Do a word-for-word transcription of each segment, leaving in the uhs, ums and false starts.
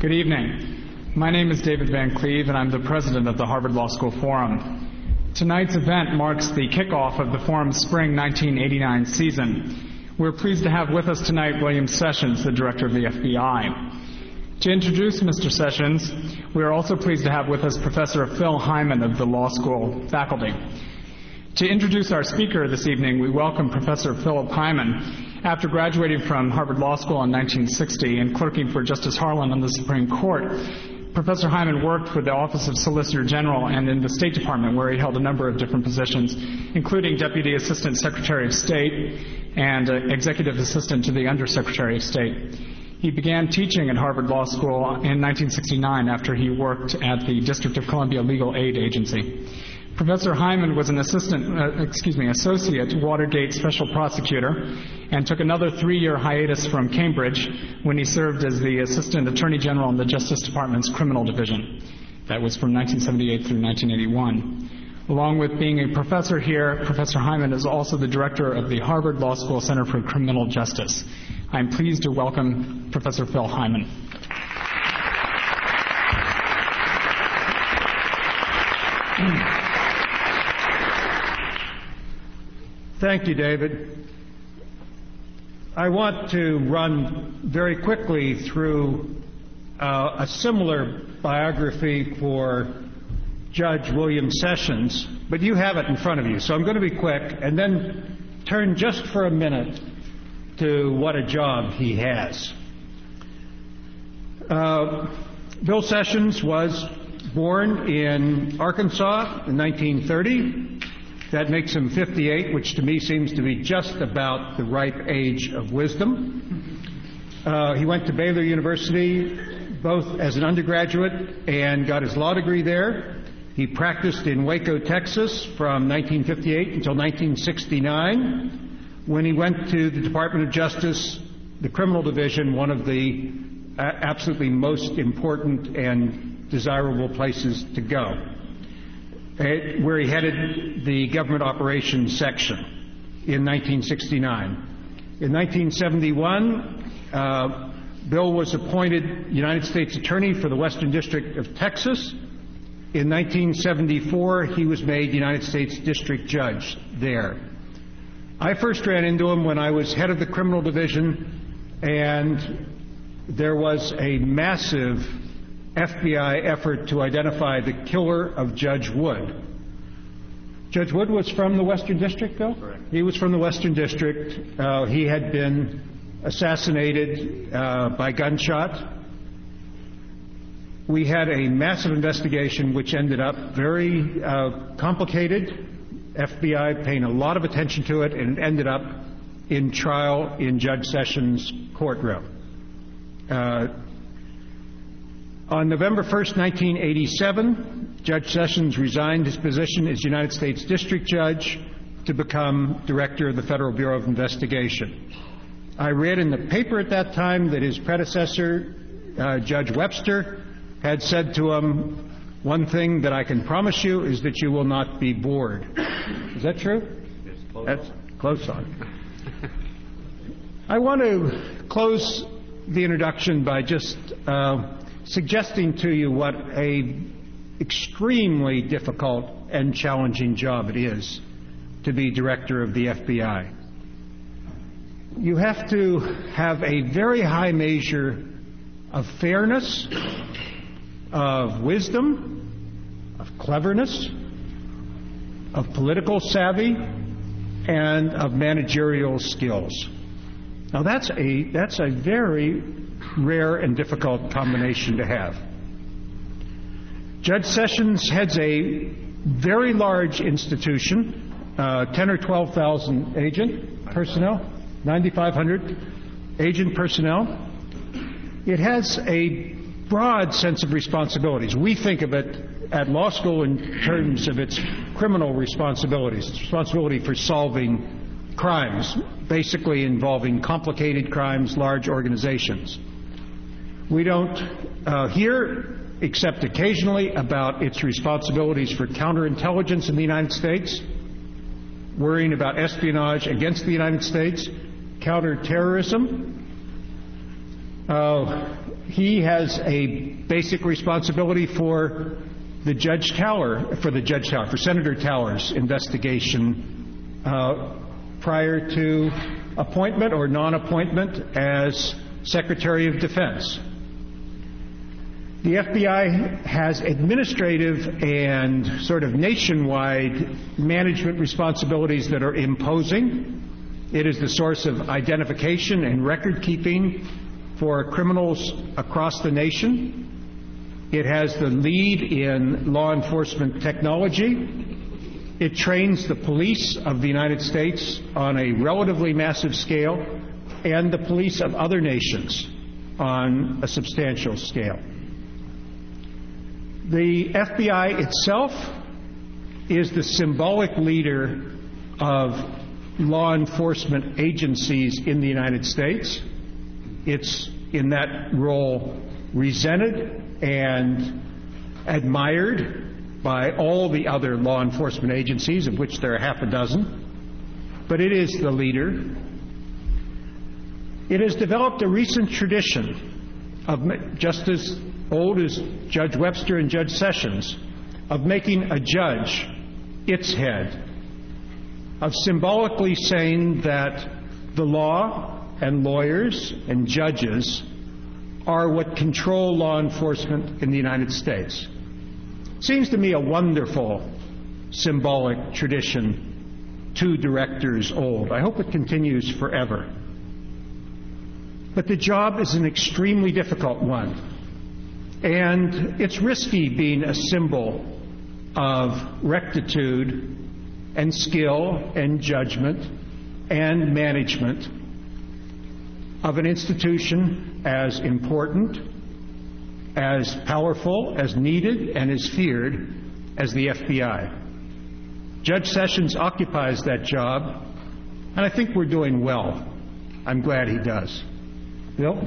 Good evening. My name is David Van Cleve, and I'm the president of the Harvard Law School Forum. Tonight's event marks the kickoff of the Forum's spring nineteen eighty-nine season. We're pleased to have with us tonight William Sessions, the director of the F B I. To introduce Mister Sessions, we are also pleased to have with us Professor Phil Hyman of the law school faculty. To introduce our speaker this evening, we welcome Professor Philip Hyman. After graduating from Harvard Law School in nineteen sixty and clerking for Justice Harlan on the Supreme Court, Professor Hyman worked for the Office of Solicitor General and in the State Department, where he held a number of different positions, including Deputy Assistant Secretary of State and uh, Executive Assistant to the Undersecretary of State. He began teaching at Harvard Law School in nineteen sixty-nine after he worked at the District of Columbia Legal Aid Agency. Professor Hyman was an assistant, uh, excuse me, associate Watergate special prosecutor and took another three-year hiatus from Cambridge when he served as the Assistant Attorney General in the Justice Department's Criminal Division. That was from nineteen seventy-eight through nineteen eighty-one. Along with being a professor here, Professor Hyman is also the director of the Harvard Law School Center for Criminal Justice. I'm pleased to welcome Professor Phil Hyman. Thank you, David. I want to run very quickly through uh, a similar biography for Judge William Sessions, but you have it in front of you, so I'm going to be quick and then turn just for a minute to what a job he has. Uh, Bill Sessions was born in Arkansas in nineteen thirty. That makes him fifty-eight, which to me seems to be just about the ripe age of wisdom. Uh, he went to Baylor University both as an undergraduate and got his law degree there. He practiced in Waco, Texas from nineteen fifty-eight until nineteen sixty-nine, when he went to the Department of Justice, the Criminal Division, one of the uh, absolutely most important and desirable places to go, where he headed the Government Operations Section in nineteen sixty-nine. In nineteen seventy-one, uh, Bill was appointed United States Attorney for the Western District of Texas. In nineteen seventy-four, he was made United States District Judge there. I first ran into him when I was head of the Criminal Division, and there was a massive F B I effort to identify the killer of Judge Wood. Judge Wood was from the Western District, Bill? Correct. He was from the Western District. Uh, he had been assassinated uh, by gunshot. We had a massive investigation which ended up very uh, complicated, F B I paying a lot of attention to it, and it ended up in trial in Judge Sessions' courtroom. Uh, On November first, nineteen eighty-seven, Judge Sessions resigned his position as United States District Judge to become Director of the Federal Bureau of Investigation. I read in the paper at that time that his predecessor, uh, Judge Webster, had said to him, "One thing that I can promise you is that you will not be bored." Is that true? It's close That's on. close on. I want to close the introduction by just uh, suggesting to you what a extremely difficult and challenging job it is to be director of the F B I. You have to have a very high measure of fairness, of wisdom, of cleverness, of political savvy, and of managerial skills. Now that's a that's a very rare and difficult combination to have. Judge Sessions heads a very large institution, uh, ten or twelve thousand agent personnel, ninety-five hundred agent personnel. It has a broad sense of responsibilities. We think of it at law school in terms of its criminal responsibilities, its responsibility for solving crimes, basically involving complicated crimes, large organizations. We don't uh, hear, except occasionally, about its responsibilities for counterintelligence in the United States, worrying about espionage against the United States, counterterrorism, Uh, he has a basic responsibility for the Judge Tower, for the Judge Tower, for Senator Tower's investigation uh, prior to appointment or non-appointment as Secretary of Defense. The F B I has administrative and sort of nationwide management responsibilities that are imposing. It is the source of identification and record keeping for criminals across the nation. It has the lead in law enforcement technology. It trains the police of the United States on a relatively massive scale and the police of other nations on a substantial scale. The F B I itself is the symbolic leader of law enforcement agencies in the United States. It's in that role resented and admired by all the other law enforcement agencies, of which there are half a dozen. But it is the leader. It has developed a recent tradition of, just as old as Judge Webster and Judge Sessions, of making a judge its head, of symbolically saying that the law and lawyers and judges are what control law enforcement in the United States. Seems to me a wonderful symbolic tradition, two directors old. I hope it continues forever. But the job is an extremely difficult one. And it's risky being a symbol of rectitude and skill and judgment and management of an institution as important, as powerful, as needed, and as feared as the F B I. Judge Sessions occupies that job, and I think we're doing well. I'm glad he does. Bill?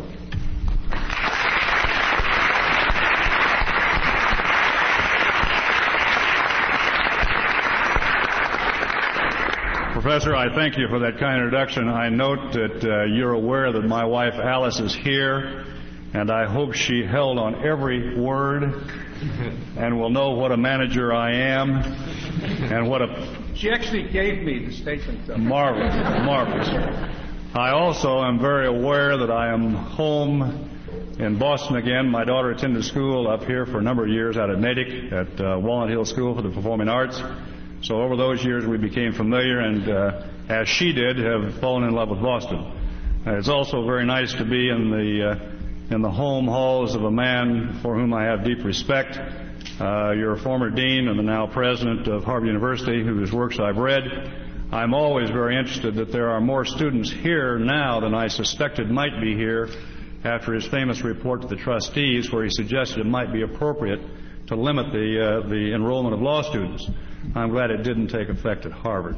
Professor, I thank you for that kind introduction. I note that uh, you're aware that my wife Alice is here, and I hope she held on every word and will know what a manager I am and what a... She actually gave me the statement, though. Marvelous, marvelous. I also am very aware that I am home in Boston again. My daughter attended school up here for a number of years out at Natick at uh, Walnut Hill School for the Performing Arts. So over those years we became familiar and, uh, as she did, have fallen in love with Boston. Uh, it's also very nice to be in the, uh, in the home halls of a man for whom I have deep respect. Uh, you're a former dean and the now president of Harvard University, whose works I've read. I'm always very interested that there are more students here now than I suspected might be here after his famous report to the trustees, where he suggested it might be appropriate to limit the, uh, the enrollment of law students. I'm glad it didn't take effect at Harvard.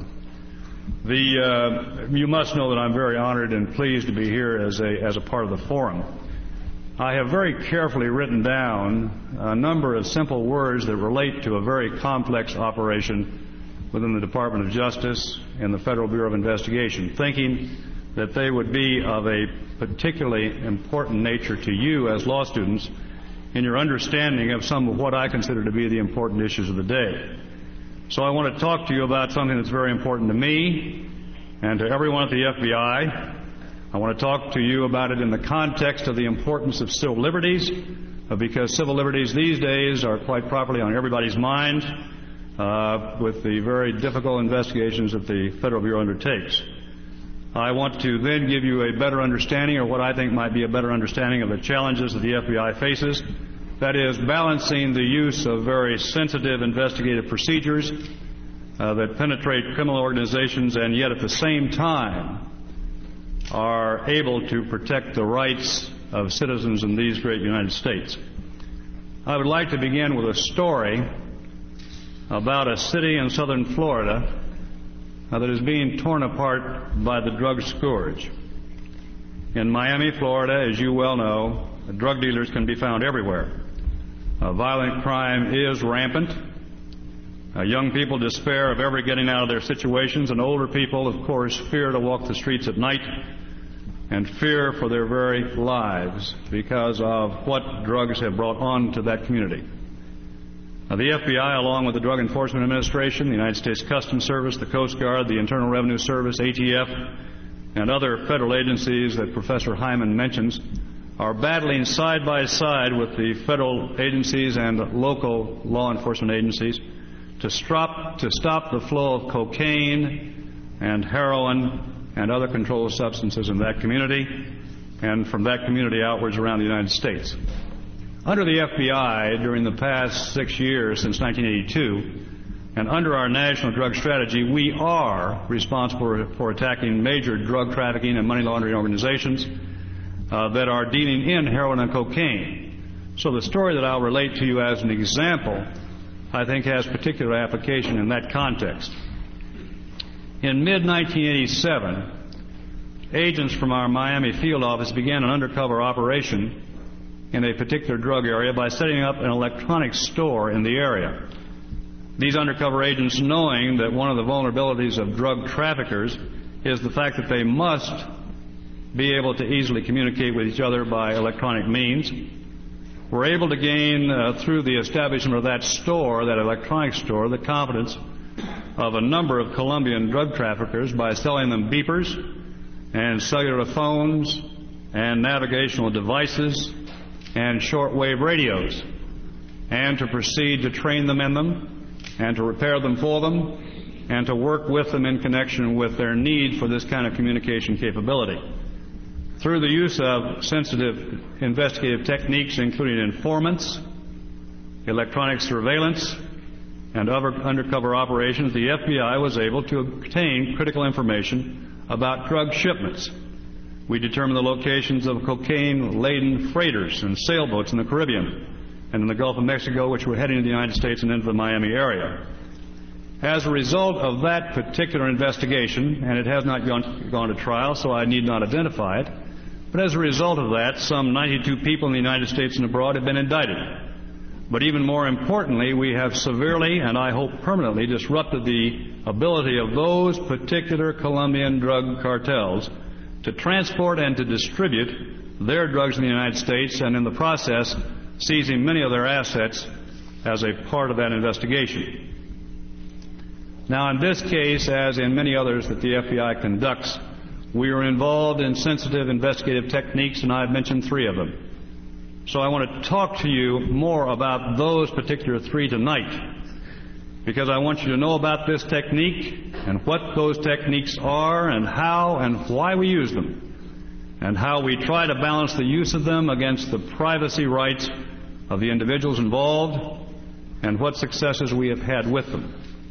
The, uh, you must know that I'm very honored and pleased to be here as a, as a part of the forum. I have very carefully written down a number of simple words that relate to a very complex operation within the Department of Justice and the Federal Bureau of Investigation, thinking that they would be of a particularly important nature to you as law students in your understanding of some of what I consider to be the important issues of the day. So I want to talk to you about something that's very important to me and to everyone at the F B I. I want to talk to you about it in the context of the importance of civil liberties, because civil liberties these days are quite properly on everybody's mind uh, with the very difficult investigations that the Federal Bureau undertakes. I want to then give you a better understanding, or what I think might be a better understanding, of the challenges that the F B I faces. That is, balancing the use of very sensitive investigative procedures uh, that penetrate criminal organizations and yet at the same time are able to protect the rights of citizens in these great United States. I would like to begin with a story about a city in southern Florida uh, that is being torn apart by the drug scourge. In Miami, Florida, as you well know, drug dealers can be found everywhere. Uh, violent crime is rampant. Uh, young people despair of ever getting out of their situations, and older people, of course, fear to walk the streets at night. and fear for their very lives because of what drugs have brought on to that community. Now, the F B I, along with the Drug Enforcement Administration, the United States Customs Service, the Coast Guard, the Internal Revenue Service, A T F, and other federal agencies that Professor Hyman mentions, are battling side by side with the federal agencies and local law enforcement agencies to stop, to stop the flow of cocaine and heroin and other controlled substances in that community and from that community outwards around the United States. Under the F B I, during the past six years since nineteen eighty-two, and under our national drug strategy, we are responsible for attacking major drug trafficking and money laundering organizations uh, that are dealing in heroin and cocaine. So the story that I'll relate to you as an example, I think, has particular application in that context. In mid nineteen eighty-seven, agents from our Miami field office began an undercover operation in a particular drug area by setting up an electronics store in the area. These undercover agents, knowing that one of the vulnerabilities of drug traffickers is the fact that they must be able to easily communicate with each other by electronic means, were able to gain, uh, through the establishment of that store, that electronic store, the confidence of a number of Colombian drug traffickers by selling them beepers and cellular phones and navigational devices and shortwave radios, and to proceed to train them in them and to repair them for them and to work with them in connection with their need for this kind of communication capability. Through the use of sensitive investigative techniques, including informants, electronic surveillance, and other undercover operations, the F B I was able to obtain critical information about drug shipments. We determined the locations of cocaine-laden freighters and sailboats in the Caribbean and in the Gulf of Mexico, which were heading to the United States and into the Miami area. As a result of that particular investigation, and it has not gone, gone to trial, so I need not identify it, but as a result of that, some ninety-two people in the United States and abroad have been indicted. But even more importantly, we have severely, and I hope permanently, disrupted the ability of those particular Colombian drug cartels to transport and to distribute their drugs in the United States, and in the process seizing many of their assets as a part of that investigation. Now, in this case, as in many others that the F B I conducts, we are involved in sensitive investigative techniques, and I've mentioned three of them. So I want to talk to you more about those particular three tonight, because I want you to know about this technique and what those techniques are and how and why we use them, and how we try to balance the use of them against the privacy rights of the individuals involved, and what successes we have had with them.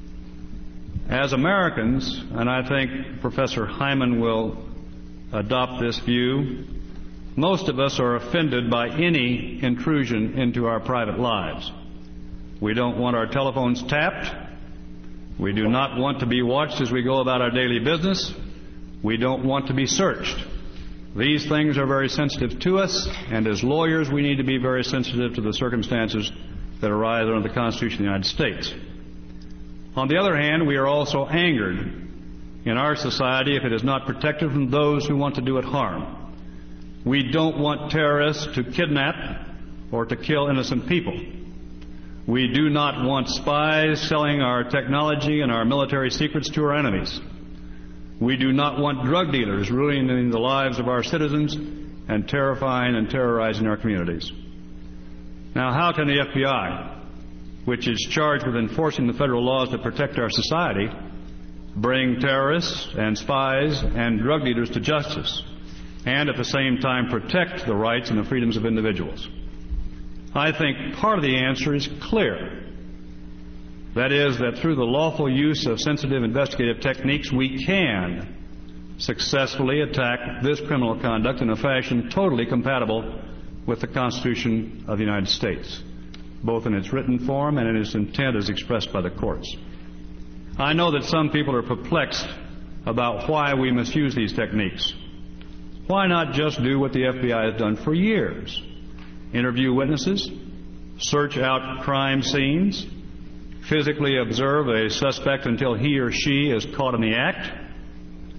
As Americans, and I think Professor Hyman will adopt this view, most of us are offended by any intrusion into our private lives. We don't want our telephones tapped. We do not want to be watched as we go about our daily business. We don't want to be searched. These things are very sensitive to us, and as lawyers we need to be very sensitive to the circumstances that arise under the Constitution of the United States. On the other hand, we are also angered in our society if it is not protected from those who want to do it harm. We don't want terrorists to kidnap or to kill innocent people. We do not want spies selling our technology and our military secrets to our enemies. We do not want drug dealers ruining the lives of our citizens and terrifying and terrorizing our communities. Now, how can the F B I, which is charged with enforcing the federal laws that protect our society, bring terrorists and spies and drug dealers to justice, and at the same time protect the rights and the freedoms of individuals? I think part of the answer is clear. That is, that through the lawful use of sensitive investigative techniques, we can successfully attack this criminal conduct in a fashion totally compatible with the Constitution of the United States, both in its written form and in its intent as expressed by the courts. I know that some people are perplexed about why we must use these techniques. Why not just do what the F B I has done for years? Interview witnesses, search out crime scenes, physically observe a suspect until he or she is caught in the act,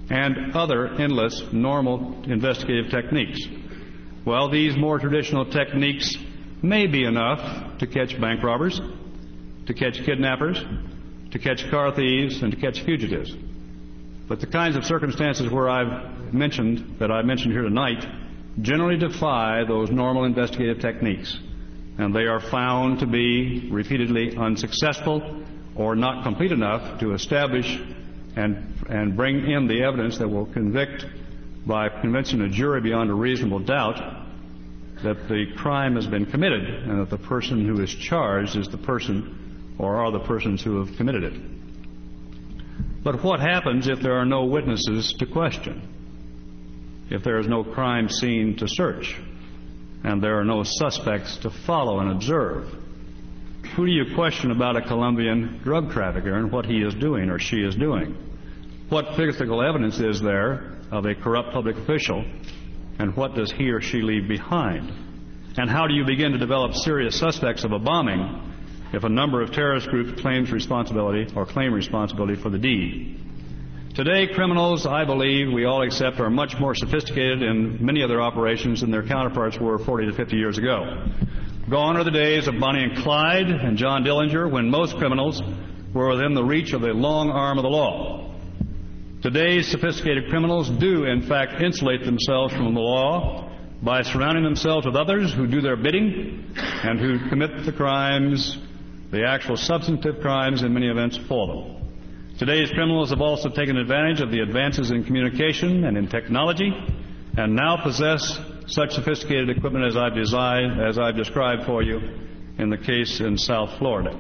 and other endless normal investigative techniques. Well, these more traditional techniques may be enough to catch bank robbers, to catch kidnappers, to catch car thieves, and to catch fugitives. But the kinds of circumstances where I've mentioned, that I've mentioned here tonight, generally defy those normal investigative techniques, and they are found to be repeatedly unsuccessful or not complete enough to establish and, and bring in the evidence that will convict by convincing a jury beyond a reasonable doubt that the crime has been committed and that the person who is charged is the person or are the persons who have committed it. But what happens if there are no witnesses to question? If there is no crime scene to search and there are no suspects to follow and observe? Who do you question about a Colombian drug trafficker and what he is doing or she is doing? What physical evidence is there of a corrupt public official, and what does he or she leave behind? And how do you begin to develop serious suspects of a bombing if a number of terrorist groups claims responsibility or claim responsibility for the deed? Today, criminals, I believe, we all accept, are much more sophisticated in many of their operations than their counterparts were forty to fifty years ago. Gone are the days of Bonnie and Clyde and John Dillinger, when most criminals were within the reach of the long arm of the law. Today's sophisticated criminals do, in fact, insulate themselves from the law by surrounding themselves with others who do their bidding and who commit the crimes, the actual substantive crimes in many events, for them. Today's criminals have also taken advantage of the advances in communication and in technology and now possess such sophisticated equipment as I've designed, as I've described for you in the case in South Florida.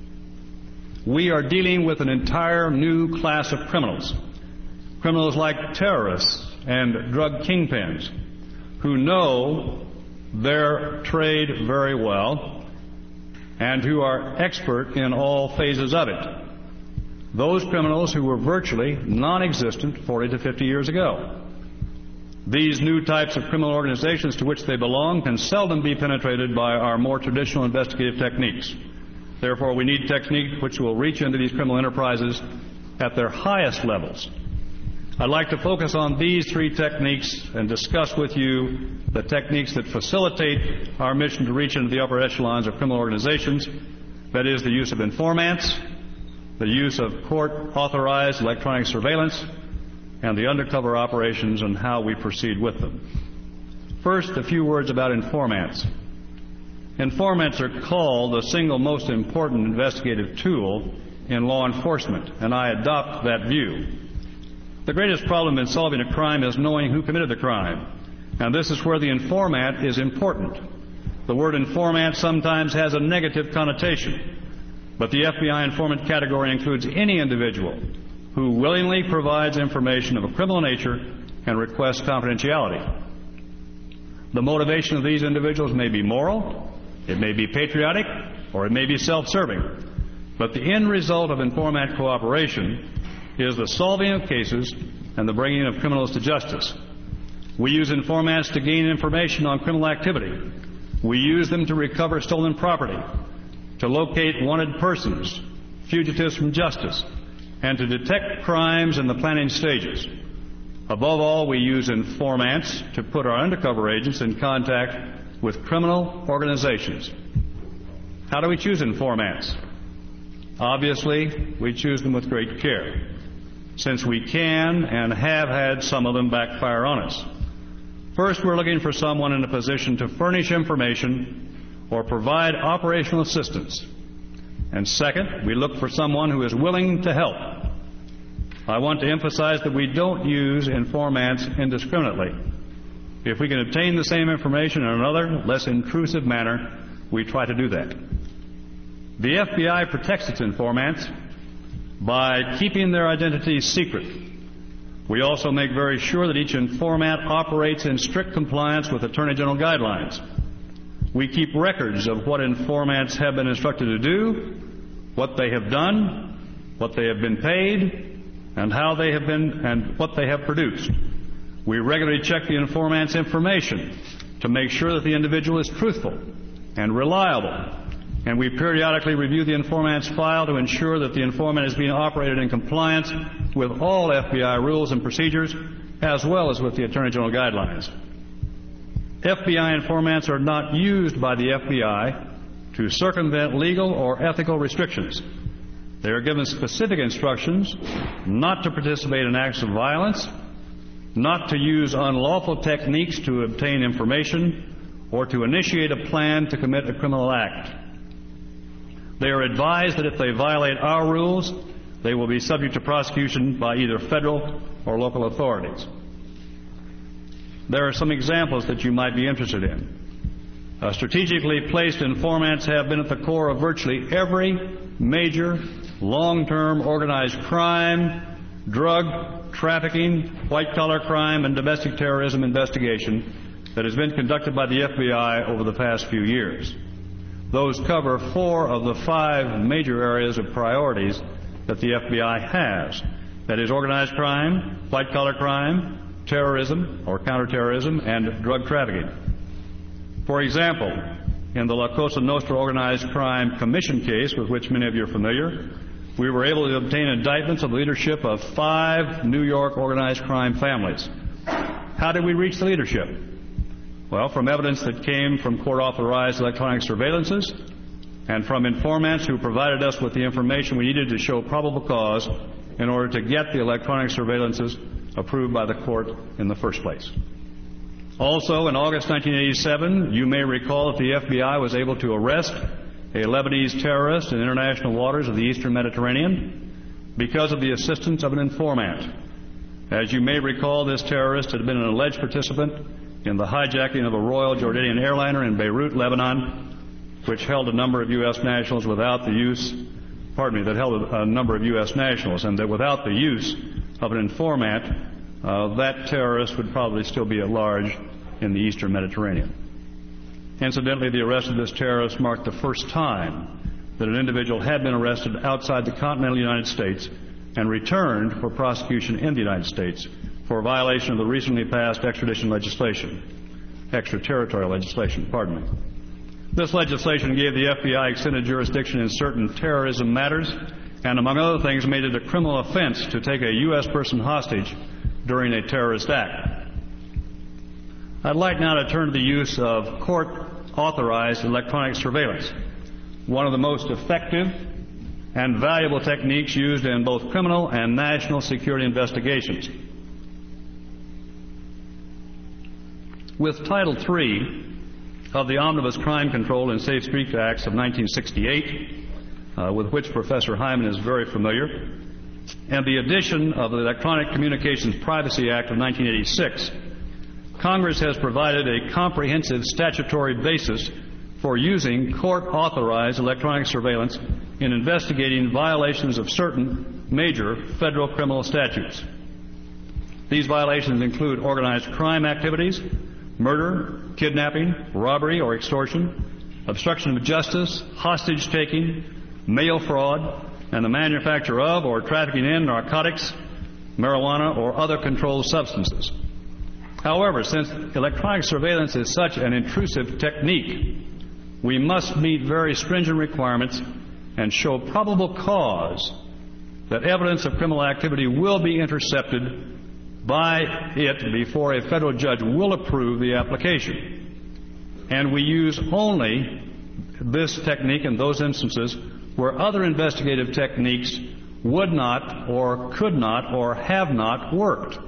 We are dealing with an entire new class of criminals. Criminals like terrorists and drug kingpins who know their trade very well and who are expert in all phases of it. Those criminals who were virtually non-existent forty to fifty years ago. These new types of criminal organizations to which they belong can seldom be penetrated by our more traditional investigative techniques. Therefore, we need techniques which will reach into these criminal enterprises at their highest levels. I'd like to focus on these three techniques and discuss with you the techniques that facilitate our mission to reach into the upper echelons of criminal organizations, that is, the use of informants, the use of court-authorized electronic surveillance, and the undercover operations and how we proceed with them. First, a few words about informants. Informants are called the single most important investigative tool in law enforcement, and I adopt that view. The greatest problem in solving a crime is knowing who committed the crime, and this is where the informant is important. The word informant sometimes has a negative connotation, but the F B I informant category includes any individual who willingly provides information of a criminal nature and requests confidentiality. The motivation of these individuals may be moral, it may be patriotic, or it may be self-serving. But the end result of informant cooperation is the solving of cases and the bringing of criminals to justice. We use informants to gain information on criminal activity. We use them to recover stolen property, to locate wanted persons, fugitives from justice, and to detect crimes in the planning stages. Above all, we use informants to put our undercover agents in contact with criminal organizations. How do we choose informants? Obviously, we choose them with great care, since we can and have had some of them backfire on us. First, we're looking for someone in a position to furnish information or provide operational assistance. And second, we look for someone who is willing to help. I want to emphasize that we don't use informants indiscriminately. If we can obtain the same information in another, less intrusive manner, we try to do that. The F B I protects its informants by keeping their identities secret. We also make very sure that each informant operates in strict compliance with Attorney General guidelines. We keep records of what informants have been instructed to do, what they have done, what they have been paid, and how they have been and what they have produced. We regularly check the informant's information to make sure that the individual is truthful and reliable and we periodically review the informant's file to ensure that the informant is being operated in compliance with all F B I rules and procedures, as well as with the Attorney General guidelines. F B I informants are not used by the F B I to circumvent legal or ethical restrictions. They are given specific instructions not to participate in acts of violence, not to use unlawful techniques to obtain information, or to initiate a plan to commit a criminal act. They are advised that if they violate our rules, they will be subject to prosecution by either federal or local authorities. There are some examples that you might be interested in. Uh, strategically placed informants have been at the core of virtually every major long-term organized crime, drug trafficking, white-collar crime, and domestic terrorism investigation that has been conducted by the F B I over the past few years. Those cover four of the five major areas of priorities that the F B I has. That is organized crime, white-collar crime, terrorism or counterterrorism, and drug trafficking. For example, in the La Cosa Nostra Organized Crime Commission case, with which many of you are familiar, we were able to obtain indictments of the leadership of five New York organized crime families. How did we reach the leadership? Well, from evidence that came from court-authorized electronic surveillances and from informants who provided us with the information we needed to show probable cause in order to get the electronic surveillances approved by the court in the first place. Also, in August nineteen eighty-seven, you may recall that the F B I was able to arrest a Lebanese terrorist in international waters of the Eastern Mediterranean because of the assistance of an informant. As you may recall, this terrorist had been an alleged participant in the hijacking of a Royal Jordanian airliner in Beirut, Lebanon, which held a number of U S nationals without the use, pardon me, that held a number of U S nationals, and that without the use of an informant, uh, that terrorist would probably still be at large in the Eastern Mediterranean. Incidentally, the arrest of this terrorist marked the first time that an individual had been arrested outside the continental United States and returned for prosecution in the United States for violation of the recently passed extradition legislation, extraterritorial legislation, pardon me. This legislation gave the F B I extended jurisdiction in certain terrorism matters and, among other things, made it a criminal offense to take a U S person hostage during a terrorist act. I'd like now to turn to the use of court-authorized electronic surveillance, one of the most effective and valuable techniques used in both criminal and national security investigations. With Title three of the Omnibus Crime Control and Safe Streets Acts of nineteen sixty-eight, uh, with which Professor Hyman is very familiar, and the addition of the Electronic Communications Privacy Act of nineteen eighty-six, Congress has provided a comprehensive statutory basis for using court-authorized electronic surveillance in investigating violations of certain major federal criminal statutes. These violations include organized crime activities, murder, kidnapping, robbery or extortion, obstruction of justice, hostage-taking, mail fraud, and the manufacture of or trafficking in narcotics, marijuana, or other controlled substances. However, since electronic surveillance is such an intrusive technique, we must meet very stringent requirements and show probable cause that evidence of criminal activity will be intercepted by it before a federal judge will approve the application. And we use only this technique in those instances where other investigative techniques would not or could not or have not worked.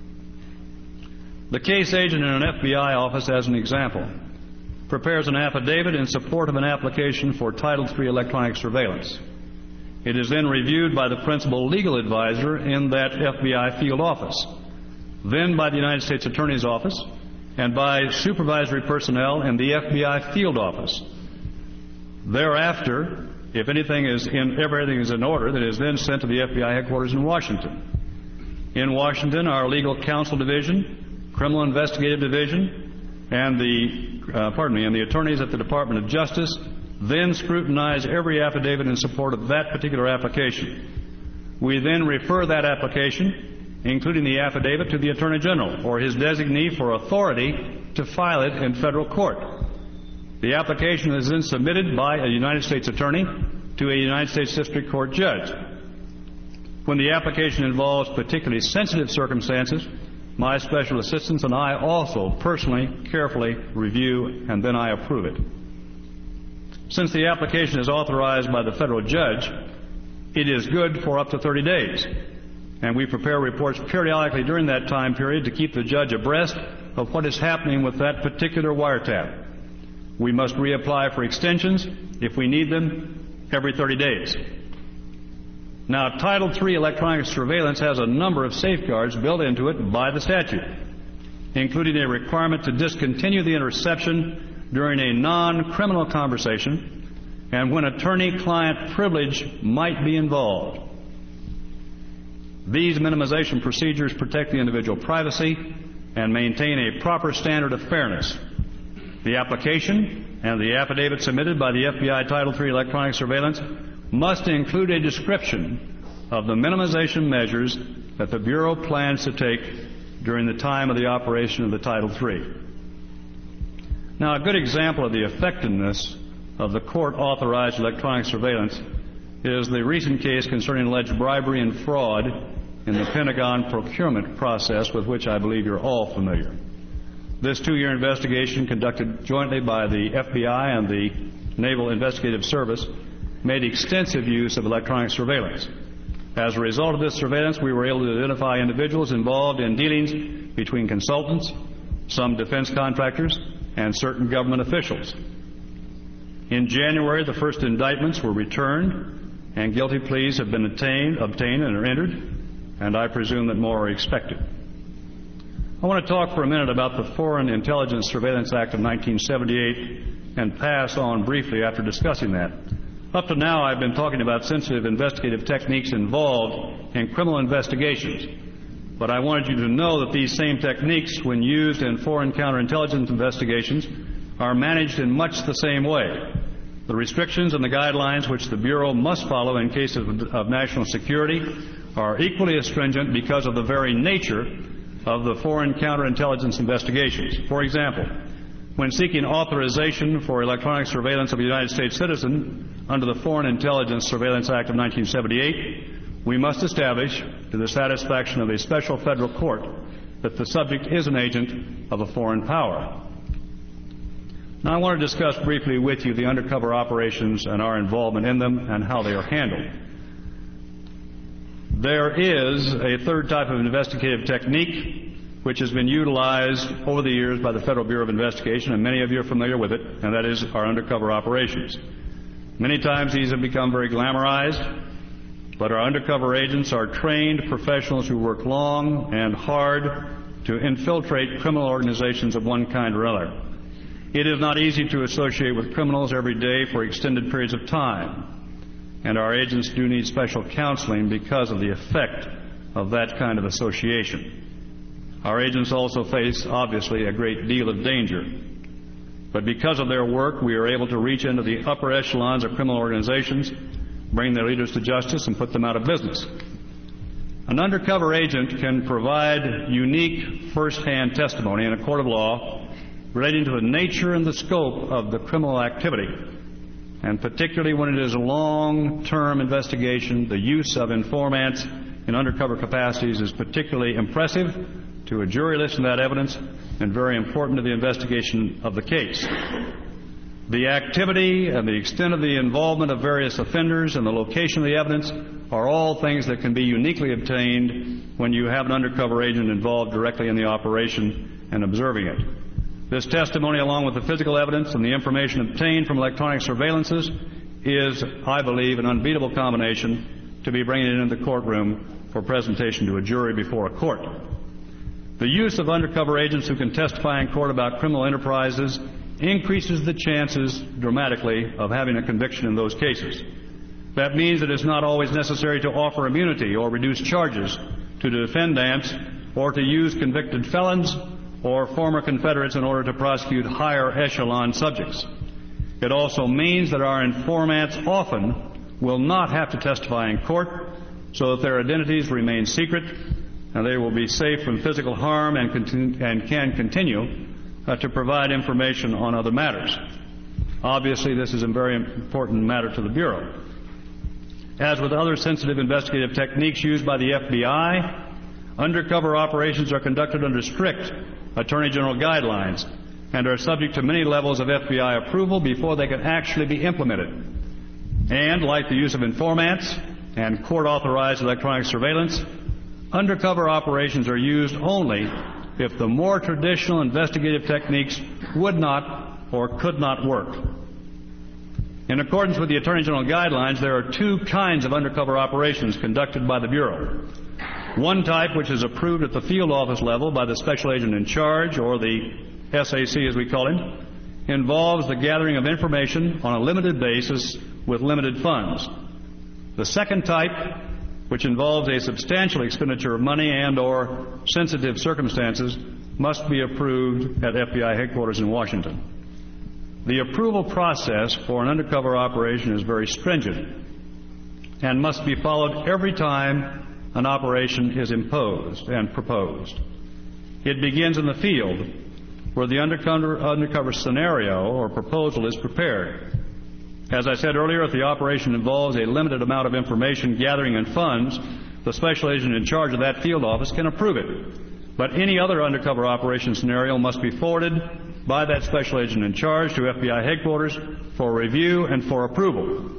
The case agent in an F B I office, as an example, prepares an affidavit in support of an application for Title three electronic surveillance. It is then reviewed by the principal legal advisor in that F B I field office, then by the United States Attorney's Office, and by supervisory personnel in the F B I field office. Thereafter, if anything is in, everything is in order, that is then sent to the F B I headquarters in Washington. In Washington, our Legal Counsel Division, Criminal Investigative Division, and the, uh, pardon me, and the attorneys at the Department of Justice then scrutinize every affidavit in support of that particular application. We then refer that application, including the affidavit, to the Attorney General or his designee for authority to file it in federal court. The application is then submitted by a United States attorney to a United States District Court judge. When the application involves particularly sensitive circumstances, my special assistants and I also personally carefully review and then I approve it. Since the application is authorized by the federal judge, it is good for up to thirty days, and we prepare reports periodically during that time period to keep the judge abreast of what is happening with that particular wiretap. We must reapply for extensions if we need them every thirty days. Now, Title three electronic surveillance has a number of safeguards built into it by the statute, including a requirement to discontinue the interception during a non-criminal conversation and when attorney-client privilege might be involved. These minimization procedures protect the individual privacy and maintain a proper standard of fairness. The application and the affidavit submitted by the F B I Title three electronic surveillance must include a description of the minimization measures that the Bureau plans to take during the time of the operation of the Title three. Now, a good example of the effectiveness of the court-authorized electronic surveillance is the recent case concerning alleged bribery and fraud in the Pentagon procurement process, with which I believe you're all familiar. This two-year investigation, conducted jointly by the F B I and the Naval Investigative Service, made extensive use of electronic surveillance. As a result of this surveillance, we were able to identify individuals involved in dealings between consultants, some defense contractors, and certain government officials. In January, the first indictments were returned, and guilty pleas have been obtained, obtained and are entered, and I presume that more are expected. I want to talk for a minute about the Foreign Intelligence Surveillance Act of nineteen seventy-eight and pass on briefly after discussing that. Up to now, I've been talking about sensitive investigative techniques involved in criminal investigations, but I wanted you to know that these same techniques, when used in foreign counterintelligence investigations, are managed in much the same way. The restrictions and the guidelines which the Bureau must follow in case of, of national security are equally as stringent because of the very nature of the foreign counterintelligence investigations. For example, when seeking authorization for electronic surveillance of a United States citizen under the Foreign Intelligence Surveillance Act of nineteen seventy-eight, we must establish, to the satisfaction of a special federal court, that the subject is an agent of a foreign power. Now, I want to discuss briefly with you the undercover operations and our involvement in them and how they are handled. There is a third type of investigative technique which has been utilized over the years by the Federal Bureau of Investigation, and many of you are familiar with it, and that is our undercover operations. Many times these have become very glamorized, but our undercover agents are trained professionals who work long and hard to infiltrate criminal organizations of one kind or other. It is not easy to associate with criminals every day for extended periods of time, and our agents do need special counseling because of the effect of that kind of association. Our agents also face, obviously, a great deal of danger. But because of their work, we are able to reach into the upper echelons of criminal organizations, bring their leaders to justice, and put them out of business. An undercover agent can provide unique first-hand testimony in a court of law relating to the nature and the scope of the criminal activity. And particularly when it is a long-term investigation, the use of informants in undercover capacities is particularly impressive to a jury listening to that evidence and very important to the investigation of the case. The activity and the extent of the involvement of various offenders and the location of the evidence are all things that can be uniquely obtained when you have an undercover agent involved directly in the operation and observing it. This testimony, along with the physical evidence and the information obtained from electronic surveillances, is, I believe, an unbeatable combination to be bringing it into the courtroom for presentation to a jury before a court. The use of undercover agents who can testify in court about criminal enterprises increases the chances dramatically of having a conviction in those cases. That means that it's not always necessary to offer immunity or reduce charges to the defendants or to use convicted felons or former Confederates in order to prosecute higher echelon subjects. It also means that our informants often will not have to testify in court so that their identities remain secret and they will be safe from physical harm and, continue, and can continue uh, to provide information on other matters. Obviously, this is a very important matter to the Bureau. As with other sensitive investigative techniques used by the F B I, undercover operations are conducted under strict Attorney General guidelines and are subject to many levels of F B I approval before they can actually be implemented. And like the use of informants and court-authorized electronic surveillance, undercover operations are used only if the more traditional investigative techniques would not or could not work. In accordance with the Attorney General guidelines, there are two kinds of undercover operations conducted by the Bureau. One type, which is approved at the field office level by the special agent in charge, or the S A C as we call him, involves the gathering of information on a limited basis with limited funds. The second type, which involves a substantial expenditure of money and or sensitive circumstances, must be approved at F B I headquarters in Washington. The approval process for an undercover operation is very stringent and must be followed every time an operation is imposed and proposed. It begins in the field, where the undercover, undercover scenario or proposal is prepared. As I said earlier, if the operation involves a limited amount of information gathering and funds, the special agent in charge of that field office can approve it. But any other undercover operation scenario must be forwarded by that special agent in charge to F B I headquarters for review and for approval.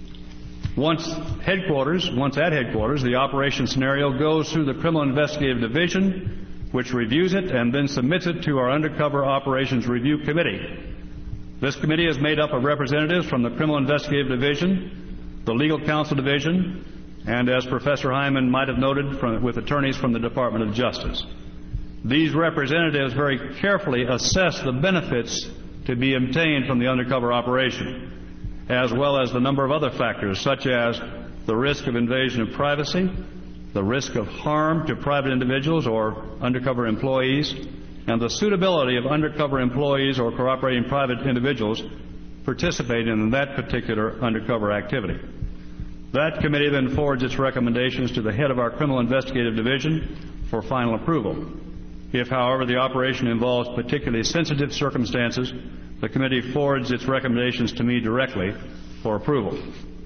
Once headquarters, once at headquarters, the operation scenario goes through the Criminal Investigative Division, which reviews it and then submits it to our Undercover Operations Review Committee. This committee is made up of representatives from the Criminal Investigative Division, the Legal Counsel Division, and as Professor Hyman might have noted, from, with attorneys from the Department of Justice. These representatives very carefully assess the benefits to be obtained from the undercover operation, as well as the number of other factors, such as the risk of invasion of privacy, the risk of harm to private individuals or undercover employees, and the suitability of undercover employees or cooperating private individuals participating in that particular undercover activity. That committee then forwards its recommendations to the head of our Criminal Investigative Division for final approval. If, however, the operation involves particularly sensitive circumstances, the committee forwards its recommendations to me directly for approval.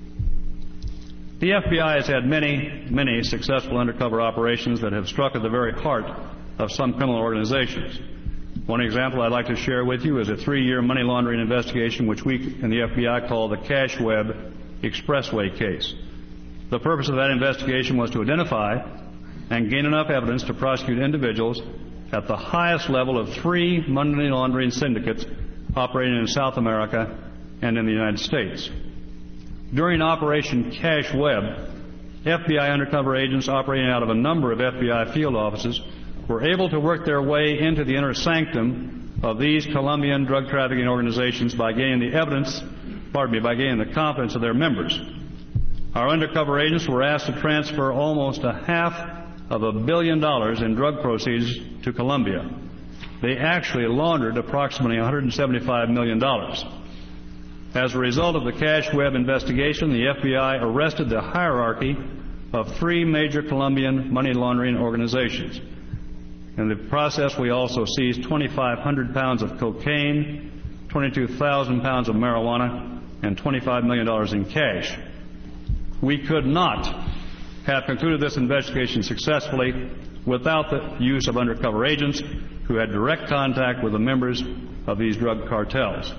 The F B I has had many, many successful undercover operations that have struck at the very heart of some criminal organizations. One example I'd like to share with you is a three-year money laundering investigation which we in the F B I call the Cash Web Expressway case. The purpose of that investigation was to identify and gain enough evidence to prosecute individuals at the highest level of three money laundering syndicates operating in South America and in the United States. During Operation Cash Web, F B I undercover agents operating out of a number of F B I field offices were able to work their way into the inner sanctum of these Colombian drug trafficking organizations by gaining the evidence, pardon me, by gaining the confidence of their members. Our undercover agents were asked to transfer almost a half of a billion dollars in drug proceeds to Colombia. They actually laundered approximately one hundred seventy-five million dollars. As a result of the Cash Web investigation, the F B I arrested the hierarchy of three major Colombian money laundering organizations. In the process, we also seized twenty-five hundred pounds of cocaine, twenty-two thousand pounds of marijuana, and twenty-five million dollars in cash. We could not have concluded this investigation successfully without the use of undercover agents who had direct contact with the members of these drug cartels.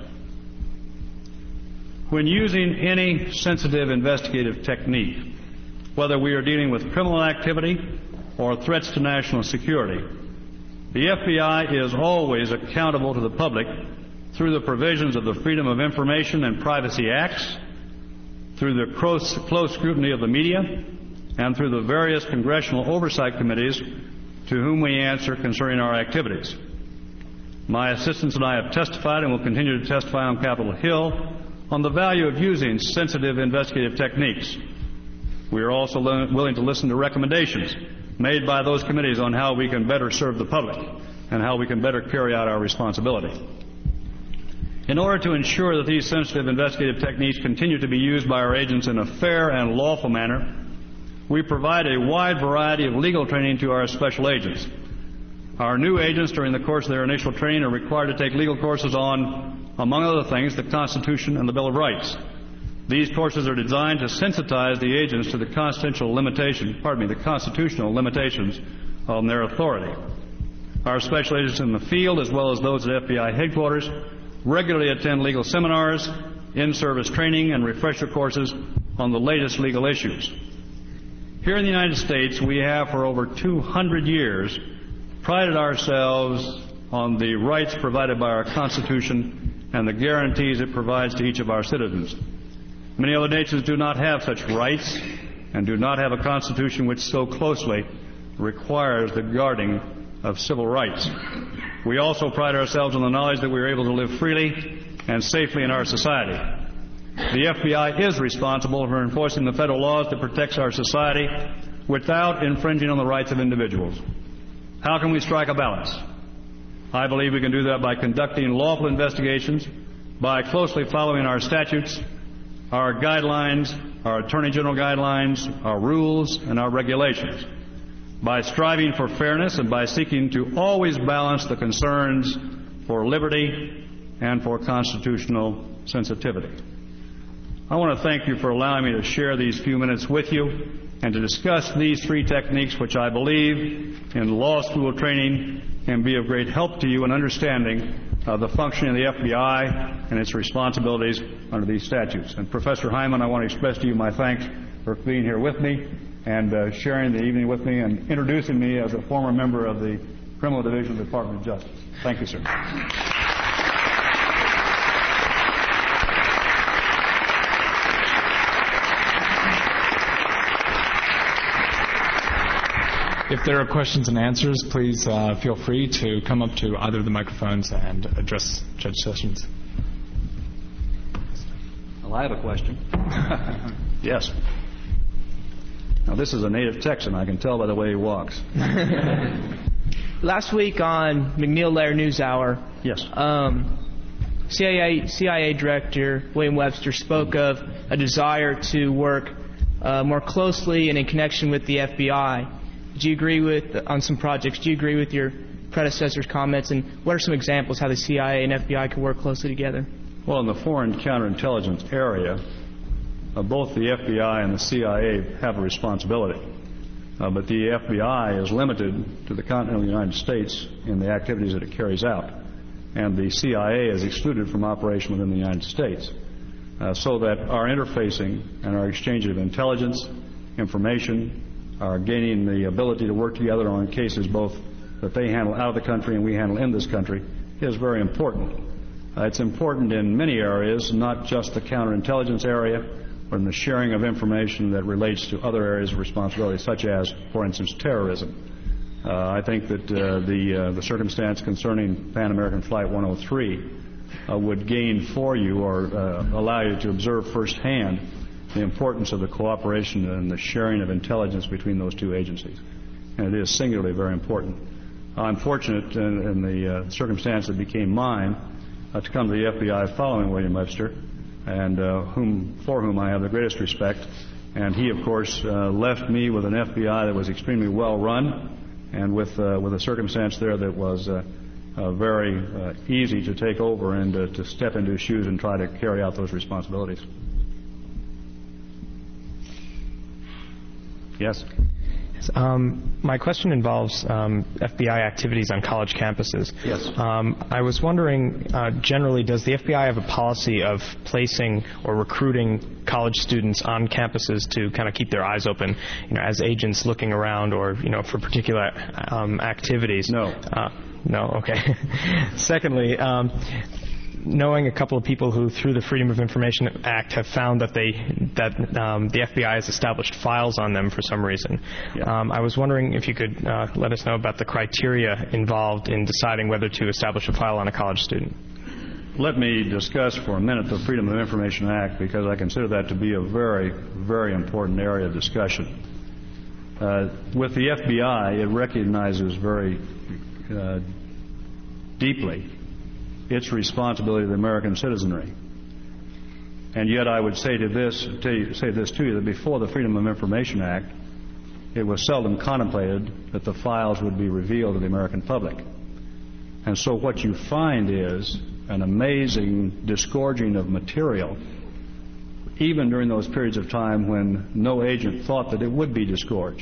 When using any sensitive investigative technique, whether we are dealing with criminal activity or threats to national security, the F B I is always accountable to the public through the provisions of the Freedom of Information and Privacy Acts, through the close, close scrutiny of the media, and through the various congressional oversight committees to whom we answer concerning our activities. My assistants and I have testified and will continue to testify on Capitol Hill on the value of using sensitive investigative techniques. We are also willing to listen to recommendations made by those committees on how we can better serve the public and how we can better carry out our responsibility. In order to ensure that these sensitive investigative techniques continue to be used by our agents in a fair and lawful manner, we provide a wide variety of legal training to our special agents. Our new agents, during the course of their initial training, are required to take legal courses on among other things, the Constitution and the Bill of Rights. These courses are designed to sensitize the agents to the constitutional limitation, pardon me, the constitutional limitations on their authority. Our special agents in the field, as well as those at F B I headquarters, regularly attend legal seminars, in-service training, and refresher courses on the latest legal issues. Here in the United States, we have for over two hundred years prided ourselves on the rights provided by our Constitution and the guarantees it provides to each of our citizens. Many other nations do not have such rights and do not have a Constitution which so closely requires the guarding of civil rights. We also pride ourselves on the knowledge that we are able to live freely and safely in our society. The F B I is responsible for enforcing the federal laws that protects our society without infringing on the rights of individuals. How can we strike a balance? I believe we can do that by conducting lawful investigations, by closely following our statutes, our guidelines, our Attorney General guidelines, our rules, and our regulations, by striving for fairness and by seeking to always balance the concerns for liberty and for constitutional sensitivity. I want to thank you for allowing me to share these few minutes with you and to discuss these three techniques which I believe in law school training can be of great help to you in understanding uh, the functioning of the F B I and its responsibilities under these statutes. And Professor Hyman, I want to express to you my thanks for being here with me and uh, sharing the evening with me and introducing me as a former member of the Criminal Division of the Department of Justice. Thank you, sir. If there are questions and answers, please uh, feel free to come up to either of the microphones and address Judge Sessions. Well, I have a question. Yes. Now, this is a native Texan. I can tell by the way he walks. Last week on McNeil-Lehrer NewsHour, yes. um, C I A, C I A Director William Webster spoke of a desire to work uh, more closely and in connection with the F B I. Do you agree with, on some projects, do you agree with your predecessor's comments? And what are some examples how the C I A and F B I can work closely together? Well, in the foreign counterintelligence area, uh, both the F B I and the C I A have a responsibility. Uh, but the F B I is limited to the continental United States in the activities that it carries out. And the C I A is excluded from operation within the United States. Uh, so that our interfacing and our exchange of intelligence, information, are gaining the ability to work together on cases both that they handle out of the country and we handle in this country is very important. Uh, it's important in many areas, not just the counterintelligence area, but in the sharing of information that relates to other areas of responsibility, such as, for instance, terrorism. Uh, I think that uh, the, uh, the circumstance concerning Pan American Flight one oh three uh, would gain for you or uh, allow you to observe firsthand the importance of the cooperation and the sharing of intelligence between those two agencies. And it is singularly very important. I'm fortunate in, in the uh, circumstance that became mine uh, to come to the F B I following William Webster, and uh, whom, for whom I have the greatest respect. And he, of course, uh, left me with an F B I that was extremely well run and with, uh, with a circumstance there that was uh, uh, very uh, easy to take over and uh, to step into his shoes and try to carry out those responsibilities. Yes. Um, my question involves um, F B I activities on college campuses. Yes. Um, I was wondering, uh, generally, does the F B I have a policy of placing or recruiting college students on campuses to kind of keep their eyes open, you know, as agents looking around or, you know, for particular um, activities? No. Uh, no. Okay. Secondly, um, knowing a couple of people who, through the Freedom of Information Act, have found that they that um, the F B I has established files on them for some reason. Yeah. Um, I was wondering if you could uh, let us know about the criteria involved in deciding whether to establish a file on a college student. Let me discuss for a minute the Freedom of Information Act, because I consider that to be a very, very important area of discussion. Uh, with the F B I, it recognizes very uh, deeply its responsibility to the American citizenry. And yet I would say to this, to say this to you, that before the Freedom of Information Act, it was seldom contemplated that the files would be revealed to the American public. And so what you find is an amazing disgorging of material, even during those periods of time when no agent thought that it would be disgorged.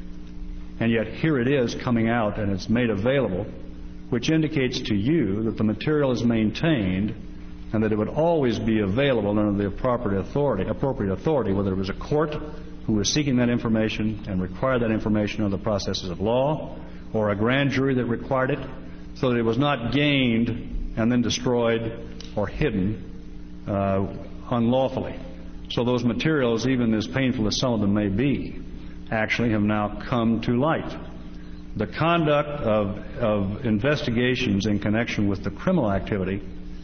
And yet here it is coming out and it's made available, which indicates to you that the material is maintained and that it would always be available under the appropriate authority, appropriate authority, whether it was a court who was seeking that information and required that information under the processes of law, or a grand jury that required it, so that it was not gained and then destroyed or hidden uh, unlawfully. So those materials, even as painful as some of them may be, actually have now come to light. The conduct of, of investigations in connection with the criminal activity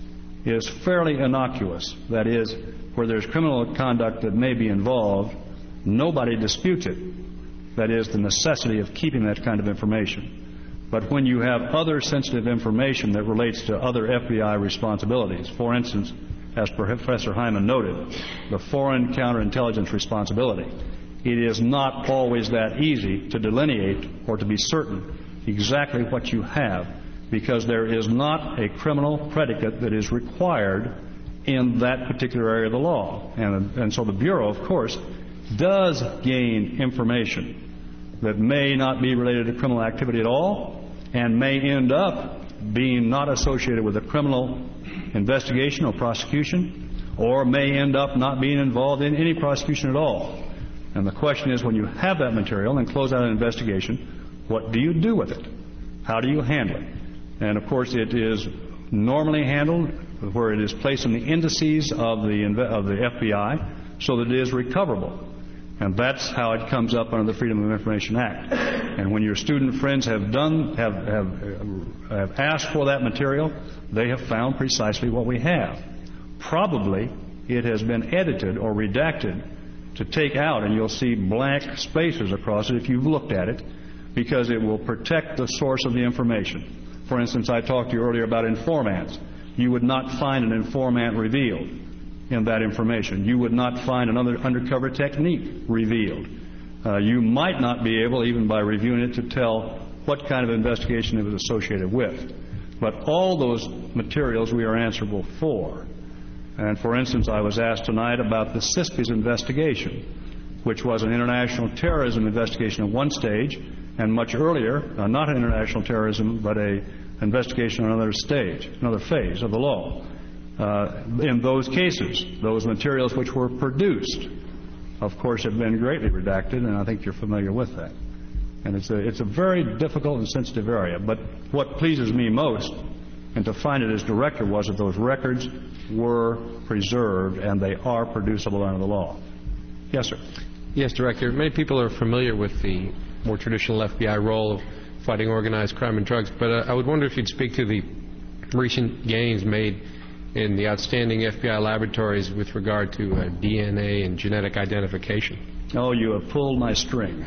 is fairly innocuous. That is, where there's criminal conduct that may be involved, nobody disputes it. That is, the necessity of keeping that kind of information. But when you have other sensitive information that relates to other F B I responsibilities, for instance, as Professor Hyman noted, the foreign counterintelligence responsibility, it is not always that easy to delineate or to be certain exactly what you have, because there is not a criminal predicate that is required in that particular area of the law. And, and so the Bureau, of course, does gain information that may not be related to criminal activity at all and may end up being not associated with a criminal investigation or prosecution, or may end up not being involved in any prosecution at all. And the question is, when you have that material and close out an investigation, what do you do with it? How do you handle it? And of course it is normally handled where it is placed in the indices of the, of the F B I so that it is recoverable. And that's how it comes up under the Freedom of Information Act. And when your student friends have done, have, have, have asked for that material, they have found precisely what we have. Probably it has been edited or redacted to take out, and you'll see blank spaces across it if you've looked at it, because it will protect the source of the information. For instance, I talked to you earlier about informants. You would not find an informant revealed in that information. You would not find another undercover technique revealed. Uh, you might not be able, even by reviewing it, to tell what kind of investigation it was associated with. But all those materials we are answerable for. And for instance, I was asked tonight about the CISPI's investigation, which was an international terrorism investigation at one stage, and much earlier, uh, not an international terrorism, but a investigation on another stage, another phase of the law. Uh, in those cases, those materials which were produced, of course, have been greatly redacted, and I think you're familiar with that. And it's a, it's a very difficult and sensitive area. But what pleases me most, and to find it as director, was that those records were preserved and they are producible under the law. Yes, sir. Yes, Director. Many people are familiar with the more traditional F B I role of fighting organized crime and drugs, but uh, I would wonder if you'd speak to the recent gains made in the outstanding F B I laboratories with regard to uh, D N A and genetic identification. Oh, you have pulled my string.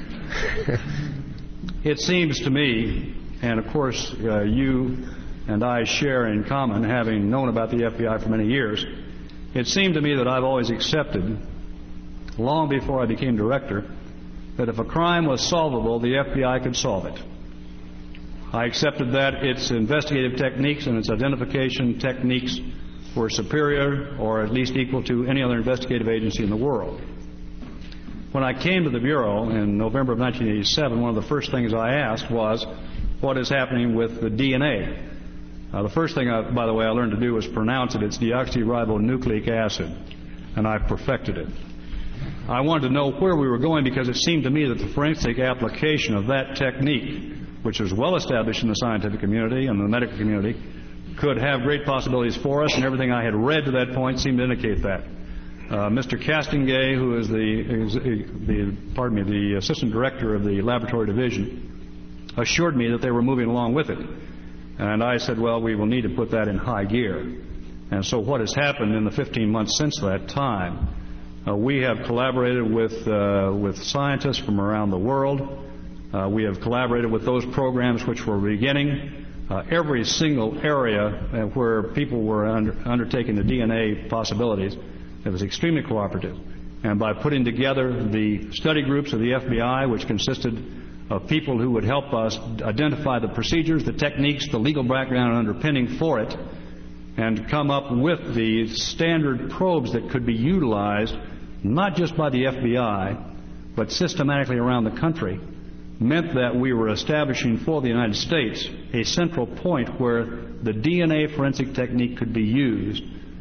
It seems to me, and of course uh, you and I share in common, having known about the F B I for many years, it seemed to me that I've always accepted, long before I became director, that if a crime was solvable, the F B I could solve it. I accepted that its investigative techniques and its identification techniques were superior or at least equal to any other investigative agency in the world. When I came to the Bureau in November of nineteen eighty-seven, one of the first things I asked was, what is happening with the D N A? Uh, the first thing, I, by the way, I learned to do was pronounce it. It's deoxyribonucleic acid, and I perfected it. I wanted to know where we were going because it seemed to me that the forensic application of that technique, which is well established in the scientific community and the medical community, could have great possibilities for us, and everything I had read to that point seemed to indicate that. Uh, Mister Castingay, who is the, the, pardon me, the assistant director of the laboratory division, assured me that they were moving along with it. And I said, well, we will need to put that in high gear. And so what has happened in the fifteen months since that time, uh, we have collaborated with, uh, with scientists from around the world. Uh, we have collaborated with those programs which were beginning. Uh, every single area uh, where people were under, undertaking the D N A possibilities, it was extremely cooperative. And by putting together the study groups of the F B I, which consisted of people who would help us identify the procedures, the techniques, the legal background and underpinning for it, and come up with the standard probes that could be utilized not just by the F B I, but systematically around the country, meant that we were establishing for the United States a central point where the D N A forensic technique could be used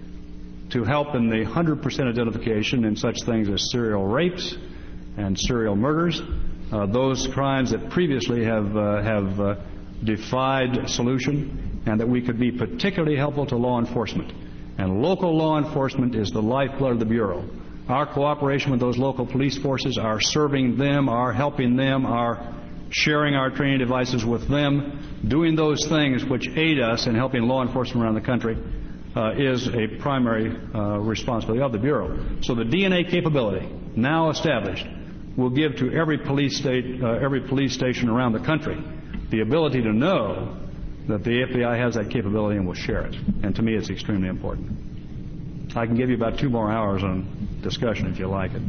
to help in the one hundred percent identification in such things as serial rapes and serial murders, uh, those crimes that previously have, uh, have uh, defied solution, and that we could be particularly helpful to law enforcement. And local law enforcement is the lifeblood of the Bureau. Our cooperation with those local police forces, our serving them, our helping them, our sharing our training devices with them, doing those things which aid us in helping law enforcement around the country, uh, is a primary uh, responsibility of the Bureau. So the D N A capability, now established, will give to every police state, uh, every police station around the country the ability to know that the F B I has that capability and will share it. And to me, it's extremely important. I can give you about two more hours on discussion if you like it.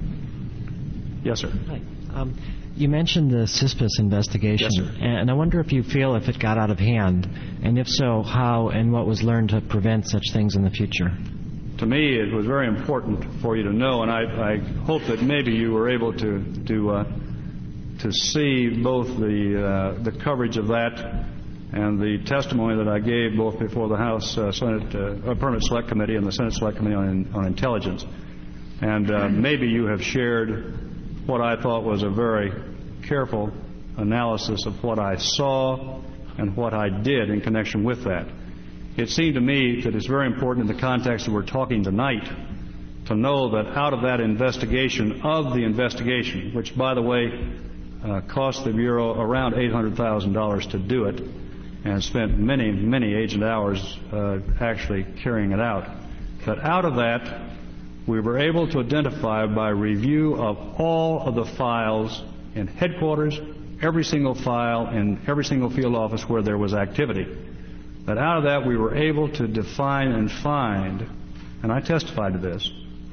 Yes, sir. Hi. Um, you mentioned the CISPAS investigation. Yes, sir. And I wonder if you feel if it got out of hand, and if so, how and what was learned to prevent such things in the future. To me, it was very important for you to know, and I, I hope that maybe you were able to to uh, to see both the uh, the coverage of that and the testimony that I gave both before the House uh, Senate uh, Permanent Select Committee and the Senate Select Committee on, on Intelligence. And uh, maybe you have shared what I thought was a very careful analysis of what I saw and what I did in connection with that. It seemed to me that it's very important in the context that we're talking tonight to know that out of that investigation of the investigation, which, by the way, uh, cost the Bureau around eight hundred thousand dollars to do it, and spent many, many agent hours uh, actually carrying it out, that out of that we were able to identify by review of all of the files in headquarters, every single file in every single field office where there was activity, that out of that we were able to define and find, and I testified to this,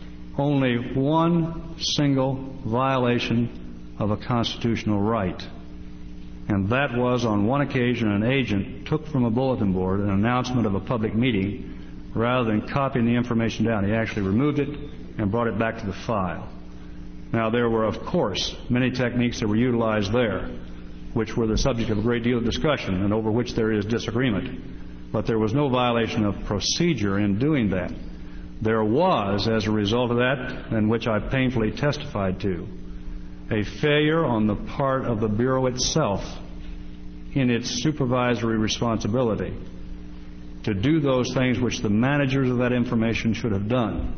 only one single violation of a constitutional right. And that was, on one occasion, an agent took from a bulletin board an announcement of a public meeting rather than copying the information down. He actually removed it and brought it back to the file. Now, there were, of course, many techniques that were utilized there, which were the subject of a great deal of discussion and over which there is disagreement. But there was no violation of procedure in doing that. There was, as a result of that, and which I painfully testified to, a failure on the part of the Bureau itself in its supervisory responsibility to do those things which the managers of that information should have done.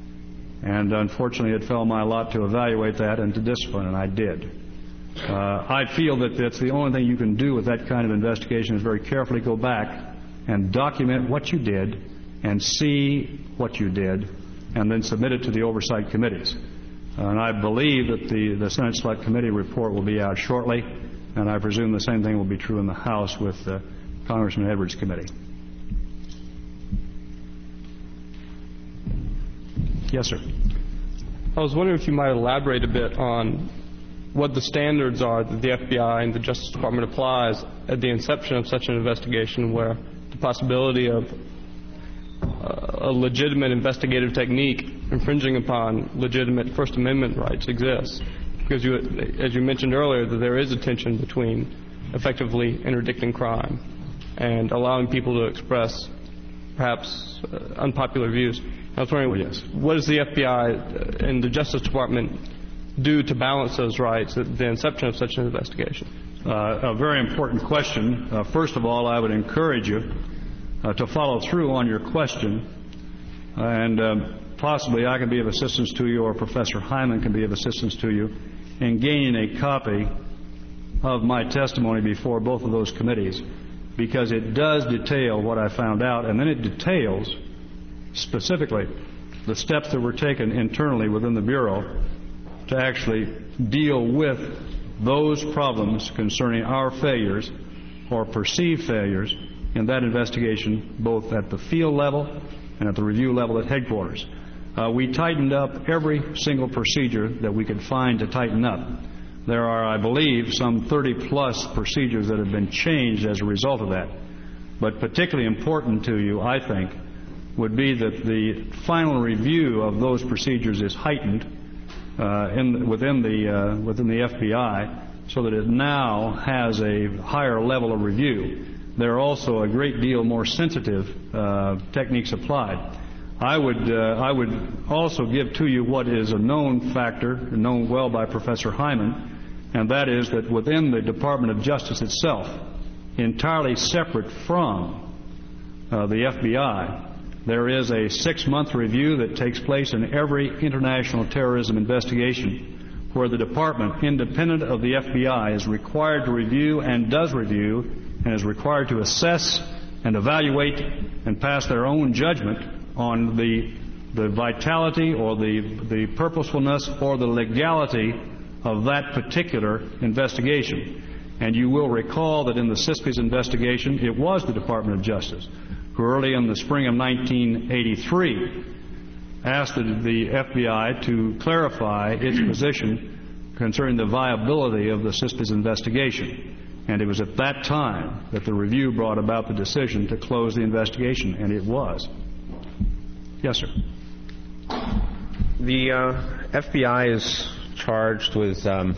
And unfortunately, it fell my lot to evaluate that and to discipline, and I did. Uh, I feel that that's the only thing you can do with that kind of investigation is very carefully go back and document what you did and see what you did and then submit it to the oversight committees. And I believe that the, the Senate Select Committee report will be out shortly, and I presume the same thing will be true in the House with uh, Congressman Edwards' committee. Yes, sir. I was wondering if you might elaborate a bit on what the standards are that the F B I and the Justice Department applies at the inception of such an investigation where the possibility of uh, a legitimate investigative technique infringing upon legitimate First Amendment rights exists. Because, you, as you mentioned earlier, that there is a tension between effectively interdicting crime and allowing people to express perhaps uh, unpopular views. I was wondering, oh, yes. what does the F B I and the Justice Department do to balance those rights at the inception of such an investigation? Uh, a very important question. Uh, first of all, I would encourage you uh, to follow through on your question, and uh, possibly I can be of assistance to you, or Professor Hyman can be of assistance to you in gaining a copy of my testimony before both of those committees, because it does detail what I found out, and then it details specifically the steps that were taken internally within the Bureau to actually deal with those problems concerning our failures or perceived failures in that investigation, both at the field level and at the review level at headquarters. Uh, we tightened up every single procedure that we could find to tighten up. There are, I believe, some thirty plus procedures that have been changed as a result of that. But particularly important to you, I think, would be that the final review of those procedures is heightened uh, in, within, the, uh, within the F B I, so that it now has a higher level of review. There are also a great deal more sensitive uh, techniques applied. I would, uh, I would also give to you what is a known factor, known well by Professor Hyman, and that is that within the Department of Justice itself, entirely separate from uh, the F B I, there is a six-month review that takes place in every international terrorism investigation, where the department, independent of the F B I, is required to review and does review and is required to assess and evaluate and pass their own judgment on the, the vitality or the, the purposefulness or the legality of that particular investigation. And you will recall that in the CISPES investigation, it was the Department of Justice who early in the spring of nineteen eighty-three asked the, the F B I to clarify its position concerning the viability of the CISPES investigation. And it was at that time that the review brought about the decision to close the investigation, and it was. Yes, sir. The uh, F B I is charged with um,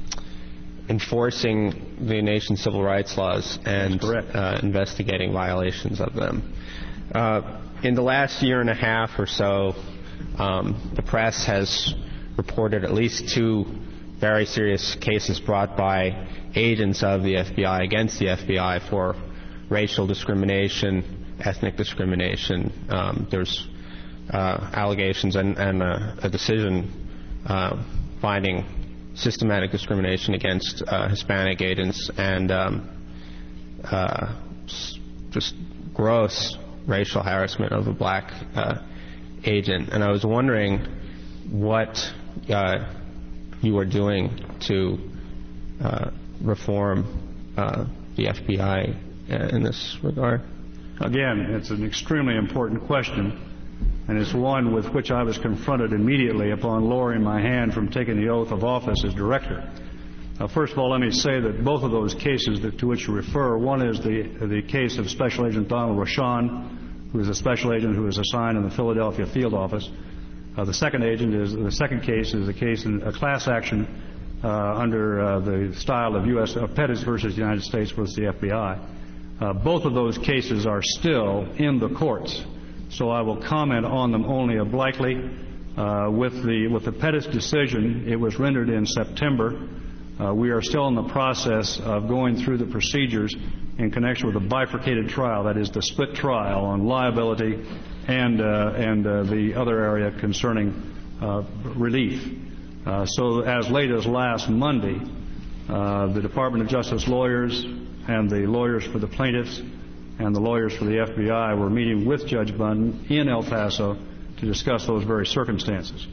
enforcing the nation's civil rights laws and uh, investigating violations of them. Uh, in the last year and a half or so, um, the press has reported at least two very serious cases brought by agents of the F B I against the F B I for racial discrimination, ethnic discrimination. Um, there's uh, allegations and, and a, a decision uh, finding systematic discrimination against uh, Hispanic agents and um, uh, just gross racial harassment of a black uh, agent. And I was wondering what uh, you are doing to uh, reform uh, the F B I in this regard. Again, it's an extremely important question, and it's one with which I was confronted immediately upon lowering my hand from taking the oath of office as director. Uh, first of all, let me say that both of those cases that, to which you refer, one is the, the case of Special Agent Donald Rochon, who is a special agent who was assigned in the Philadelphia field office. Uh, the second agent is the second case is a case in a class action uh, under uh, the style of U S Uh, Pettis versus United States versus the F B I. Uh, both of those cases are still in the courts, so I will comment on them only obliquely. Uh, with the with the Pettis decision, it was rendered in September. Uh, we are still in the process of going through the procedures in connection with a bifurcated trial, that is, the split trial on liability and uh, and uh, the other area concerning uh, relief. Uh, so as late as last Monday, uh, the Department of Justice lawyers and the lawyers for the plaintiffs and the lawyers for the F B I were meeting with Judge Bunn in El Paso to discuss those very circumstances.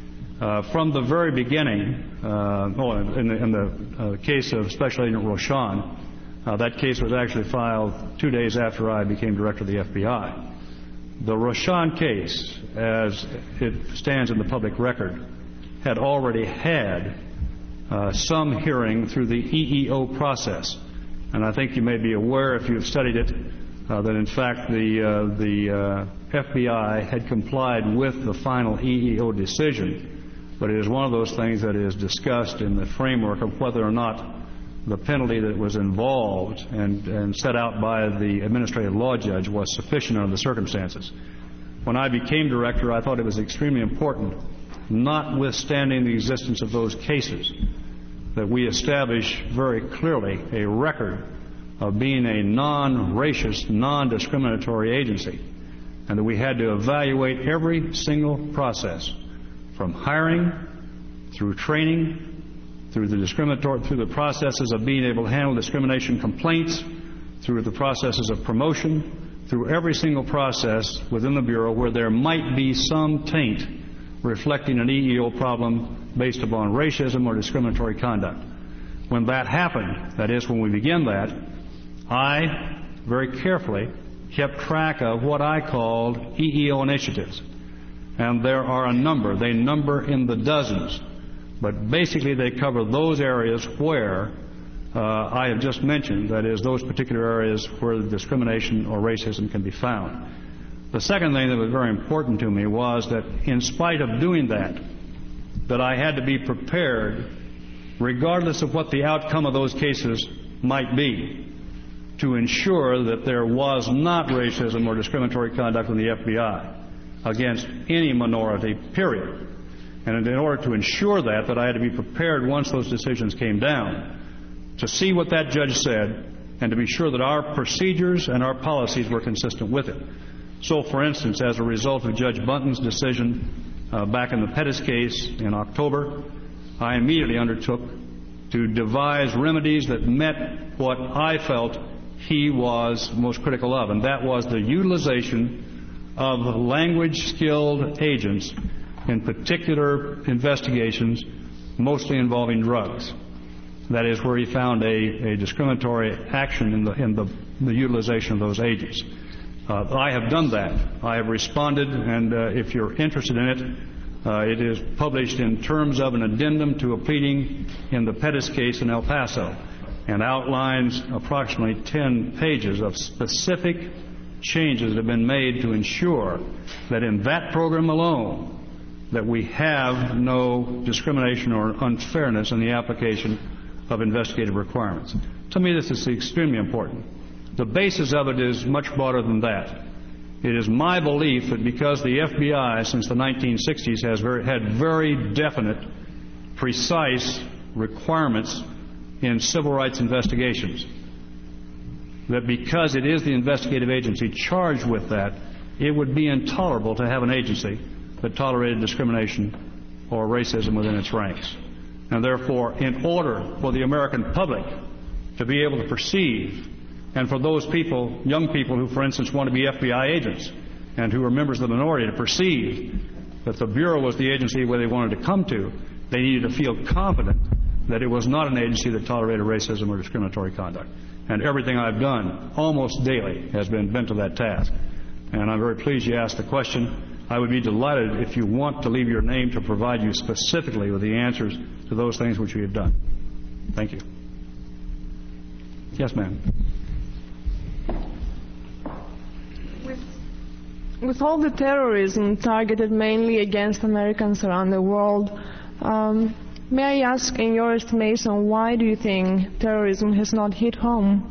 Uh, from the very beginning, uh, oh, in the, in the uh, case of Special Agent Rochon, uh, that case was actually filed two days after I became director of the F B I. The Rochon case, as it stands in the public record, had already had uh, some hearing through the E E O process. And I think you may be aware, if you've studied it, uh, that in fact the, uh, the uh, F B I had complied with the final E E O decision. But it is one of those things that is discussed in the framework of whether or not the penalty that was involved and, and set out by the administrative law judge was sufficient under the circumstances. When I became director, I thought it was extremely important, notwithstanding the existence of those cases, that we establish very clearly a record of being a non-racist, non-discriminatory agency, and that we had to evaluate every single process, from hiring, through training, through the discriminatory, through the processes of being able to handle discrimination complaints, through the processes of promotion, through every single process within the Bureau where there might be some taint reflecting an E E O problem based upon racism or discriminatory conduct. When that happened, that is, when we began that, I very carefully kept track of what I called E E O initiatives. And there are a number. They number in the dozens. But basically they cover those areas where uh, I have just mentioned, that is, those particular areas where the discrimination or racism can be found. The second thing that was very important to me was that in spite of doing that, that I had to be prepared, regardless of what the outcome of those cases might be, to ensure that there was not racism or discriminatory conduct in the F B I against any minority, period. And in order to ensure that, that I had to be prepared once those decisions came down to see what that judge said and to be sure that our procedures and our policies were consistent with it. So, for instance, as a result of Judge Bunton's decision uh, back in the Pettis case in October, I immediately undertook to devise remedies that met what I felt he was most critical of, and that was the utilization of language-skilled agents in particular investigations, mostly involving drugs. That is where he found a, a discriminatory action in the, in the, the utilization of those agents. Uh, I have done that. I have responded, and uh, if you're interested in it, uh, it is published in terms of an addendum to a pleading in the Pettis case in El Paso, and outlines approximately ten pages of specific changes that have been made to ensure that in that program alone that we have no discrimination or unfairness in the application of investigative requirements. To me, this is extremely important. The basis of it is much broader than that. It is my belief that because the F B I since the nineteen sixties has very, had very definite, precise requirements in civil rights investigations, that because it is the investigative agency charged with that, it would be intolerable to have an agency that tolerated discrimination or racism within its ranks. And therefore, in order for the American public to be able to perceive, and for those people, young people who, for instance, want to be F B I agents and who are members of the minority, to perceive that the Bureau was the agency where they wanted to come to, they needed to feel confident that it was not an agency that tolerated racism or discriminatory conduct. And everything I've done, almost daily, has been bent to that task. And I'm very pleased you asked the question. I would be delighted if you want to leave your name to provide you specifically with the answers to those things which we have done. Thank you. Yes, ma'am. With, with all the terrorism targeted mainly against Americans around the world, um, may I ask, in your estimation, why do you think terrorism has not hit home?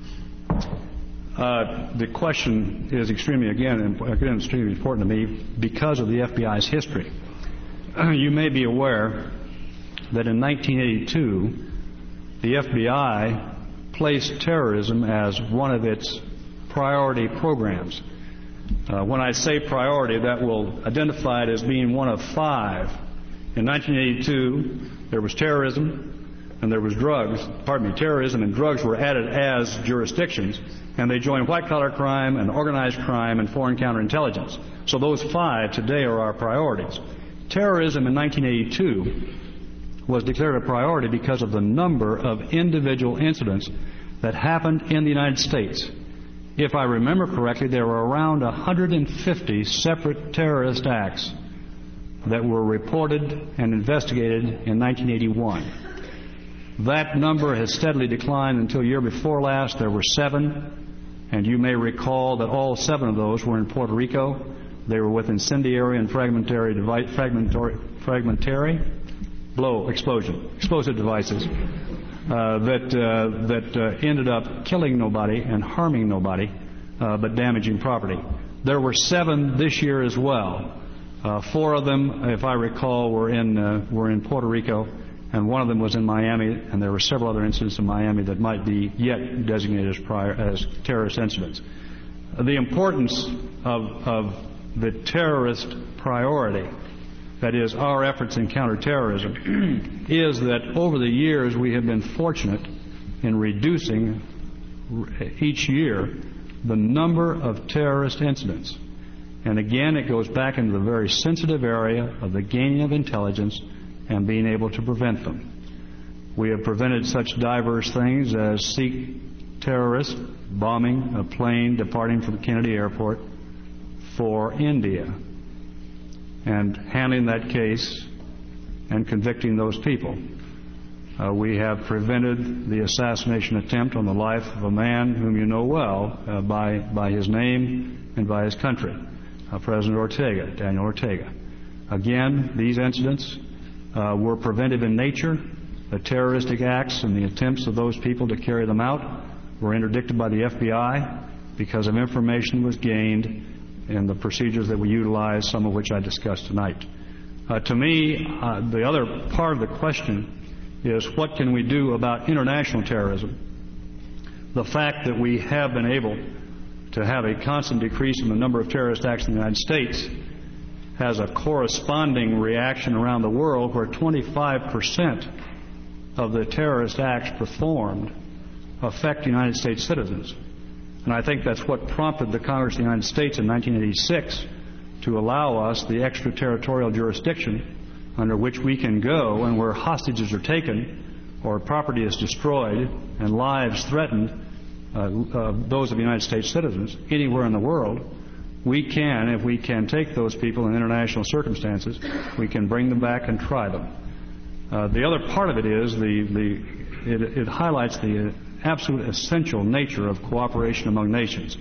Uh, the question is extremely, again, again, extremely important to me because of the F B I's history. Uh, you may be aware that in nineteen eighty-two, the F B I placed terrorism as one of its priority programs. Uh, when I say priority, that will identify it as being one of five. In nineteen eighty-two, there was terrorism and there was drugs. Pardon me, terrorism and drugs were added as jurisdictions, and they joined white-collar crime and organized crime and foreign counterintelligence. So those five today are our priorities. Terrorism in nineteen eighty-two was declared a priority because of the number of individual incidents that happened in the United States. If I remember correctly, there were around one hundred fifty separate terrorist acts that were reported and investigated in nineteen eighty-one. That number has steadily declined until year before last. There were seven, and you may recall that all seven of those were in Puerto Rico. They were with incendiary and fragmentary, device, fragmentary, fragmentary blow, explosion, explosive devices uh, that uh, that uh, ended up killing nobody and harming nobody, uh, but damaging property. There were seven this year as well. Uh, four of them, if I recall, were in uh, were in Puerto Rico, and one of them was in Miami, and there were several other incidents in Miami that might be yet designated as prior as terrorist incidents. The importance of, of the terrorist priority, that is, our efforts in counterterrorism, is that over the years we have been fortunate in reducing each year the number of terrorist incidents. And again, it goes back into the very sensitive area of the gaining of intelligence and being able to prevent them. We have prevented such diverse things as Sikh terrorists bombing a plane departing from Kennedy Airport for India and handling that case and convicting those people. Uh, we have prevented the assassination attempt on the life of a man whom you know well uh, by, by his name and by his country. uh, President Ortega, Daniel Ortega. Again, these incidents uh, were preventive in nature. The terroristic acts and the attempts of those people to carry them out were interdicted by the F B I because of information that was gained in the procedures that we utilized, some of which I discussed tonight. Uh, to me, uh, the other part of the question is what can we do about international terrorism? The fact that we have been able to have a constant decrease in the number of terrorist acts in the United States has a corresponding reaction around the world where twenty-five percent of the terrorist acts performed affect United States citizens. And I think that's what prompted the Congress of the United States in nineteen eighty-six to allow us the extraterritorial jurisdiction under which we can go and where hostages are taken or property is destroyed and lives threatened, uh, uh, those of United States citizens, anywhere in the world. We can, if we can take those people in international circumstances, we can bring them back and try them. Uh, the other part of it is the, the it, it highlights the absolute essential nature of cooperation among nations.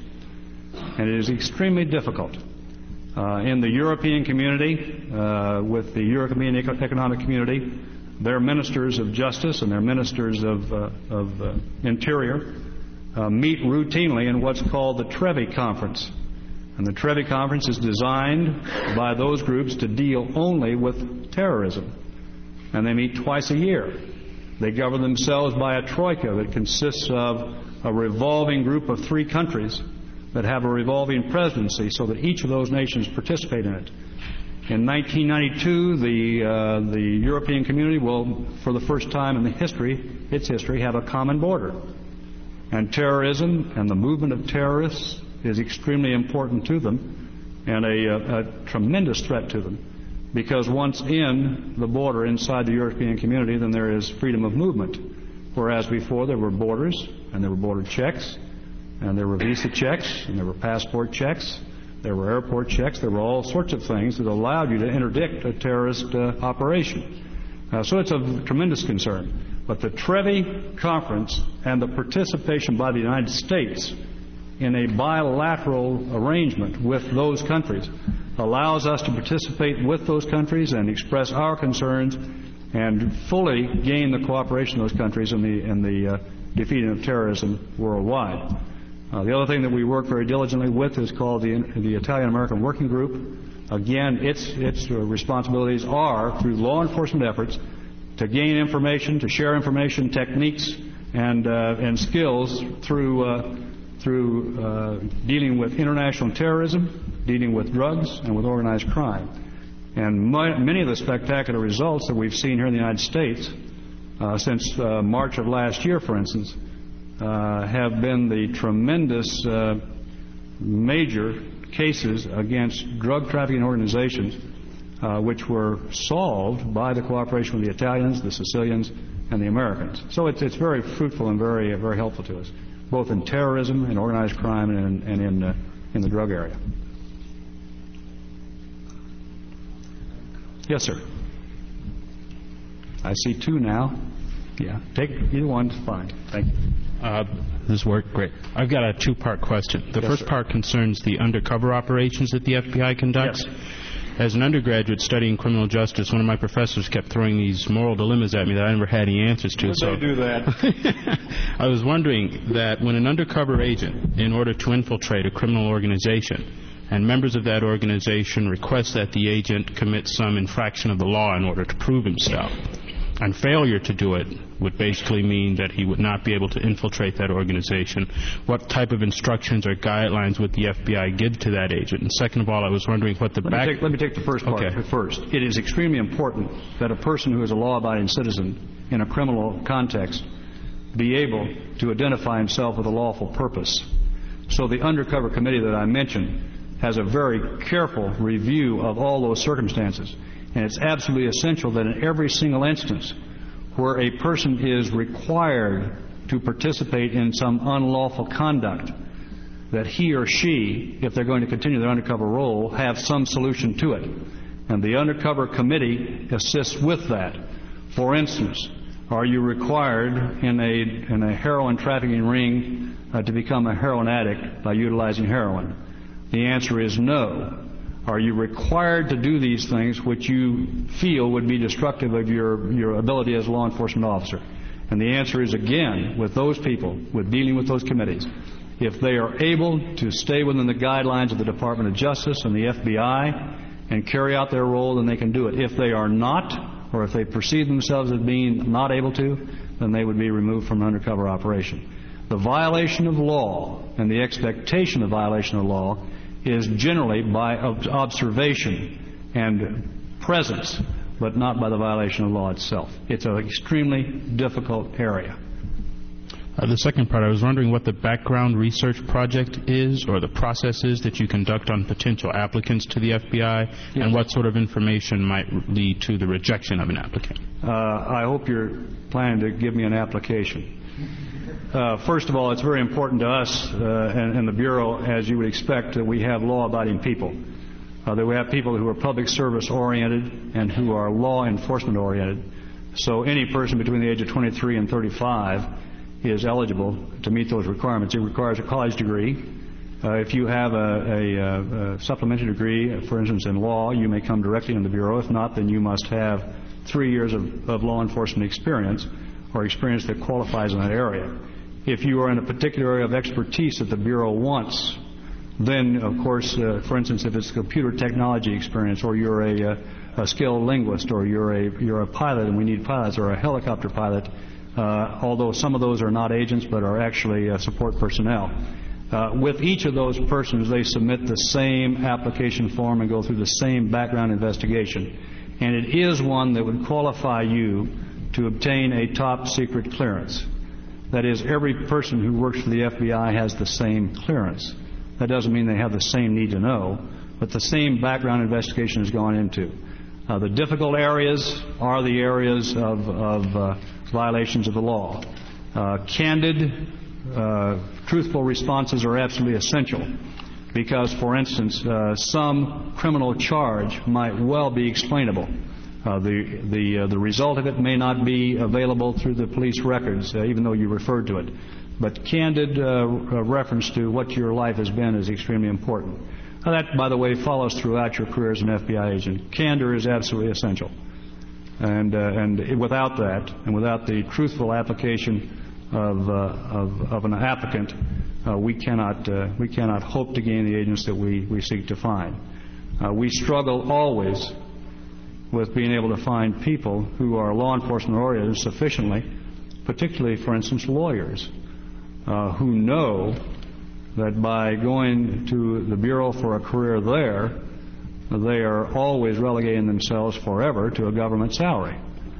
And it is extremely difficult. Uh, in the European community, uh, with the European Economic Community, their ministers of justice and their ministers of, uh, of uh, interior uh, meet routinely in what's called the Trevi Conference. And the Trevi Conference is designed by those groups to deal only with terrorism. And they meet twice a year. They govern themselves by a troika that consists of a revolving group of three countries that have a revolving presidency so that each of those nations participate in it. In nineteen ninety-two, the, uh, the European community will, for the first time in the history, its history, have a common border. And terrorism and the movement of terrorists is extremely important to them and a, a, a tremendous threat to them. Because once in the border inside the European community, then there is freedom of movement. Whereas before there were borders, and there were border checks, and there were visa checks, and there were passport checks, there were airport checks, there were all sorts of things that allowed you to interdict a terrorist uh, operation. Uh, so it's of tremendous concern. But the Trevi Conference and the participation by the United States in a bilateral arrangement with those countries allows us to participate with those countries and express our concerns and fully gain the cooperation of those countries in the, in the uh, defeating of terrorism worldwide. Uh, the other thing that we work very diligently with is called the, the Italian-American Working Group. Again, its, its uh, responsibilities are, through law enforcement efforts, to gain information, to share information, techniques, and, uh, and skills through uh, through uh, dealing with international terrorism, dealing with drugs, and with organized crime. And my, many of the spectacular results that we've seen here in the United States uh, since uh, March of last year, for instance, uh, have been the tremendous uh, major cases against drug trafficking organizations uh, which were solved by the cooperation with the Italians, the Sicilians, and the Americans. So it's, it's very fruitful and very, very helpful to us, both in terrorism and organized crime and in, and in, uh, in the drug area. Yes, sir. I see two now. Yeah, take either one. Fine. Thank you. Uh, this worked great. I've got a two-part question. The yes, first sir. part concerns the undercover operations that the F B I conducts. Yes. As an undergraduate studying criminal justice, one of my professors kept throwing these moral dilemmas at me that I never had any answers to. Would so they do that? I was wondering that when an undercover agent, in order to infiltrate a criminal organization, and members of that organization request that the agent commit some infraction of the law in order to prove himself, and failure to do it would basically mean that he would not be able to infiltrate that organization. What type of instructions or guidelines would the F B I give to that agent? And second of all, I was wondering what the let back... Me take, let me take the first part okay. first. It is extremely important that a person who is a law-abiding citizen in a criminal context be able to identify himself with a lawful purpose. So the undercover committee that I mentioned has a very careful review of all those circumstances. And it's absolutely essential that in every single instance where a person is required to participate in some unlawful conduct, that he or she, if they're going to continue their undercover role, have some solution to it. And the undercover committee assists with that. For instance, are you required in a, in a heroin trafficking ring uh, to become a heroin addict by utilizing heroin? The answer is no. Are you required to do these things which you feel would be destructive of your, your ability as a law enforcement officer? And the answer is, again, with those people, with dealing with those committees, if they are able to stay within the guidelines of the Department of Justice and the F B I and carry out their role, then they can do it. If they are not, or if they perceive themselves as being not able to, then they would be removed from an undercover operation. The violation of law and the expectation of violation of law is generally by observation and presence, but not by the violation of law itself. It's an extremely difficult area. Uh, the second part, I was wondering what the background research project is, or the process is that you conduct on potential applicants to the F B I, yes. and what sort of information might lead to the rejection of an applicant. Uh, I hope you're planning to give me an application. Uh, first of all, it's very important to us uh, and, and the Bureau, as you would expect, that we have law-abiding people. Uh, that we have people who are public service oriented and who are law enforcement oriented. So any person between the age of twenty-three and thirty-five is eligible to meet those requirements. It requires a college degree. Uh, if you have a, a, a supplementary degree, for instance, in law, you may come directly in the Bureau. If not, then you must have three years of, of law enforcement experience or experience that qualifies in that area. If you are in a particular area of expertise that the Bureau wants, then, of course, uh, for instance, if it's computer technology experience, or you're a, a skilled linguist, or you're a, you're a pilot and we need pilots, or a helicopter pilot, uh, although some of those are not agents but are actually uh, support personnel. Uh, with each of those persons, they submit the same application form and go through the same background investigation. And it is one that would qualify you to obtain a top secret clearance. That is, every person who works for the F B I has the same clearance. That doesn't mean they have the same need to know, but the same background investigation has gone into. Uh, the difficult areas are the areas of, of uh, violations of the law. Uh, candid, uh, truthful responses are absolutely essential because, for instance, uh, some criminal charge might well be explainable. Uh, the the uh, the result of it may not be available through the police records, uh, even though you referred to it. But candid uh, reference to what your life has been is extremely important. Now that, by the way, follows throughout your career as an F B I agent. Candor is absolutely essential. And, uh, and without that, and without the truthful application of, uh, of, of an applicant, uh, we, cannot, uh, we cannot hope to gain the agents that we, we seek to find. Uh, we struggle always with being able to find people who are law enforcement oriented sufficiently, particularly, for instance, lawyers. Uh, who know that by going to the Bureau for a career there, they are always relegating themselves forever to a government salary.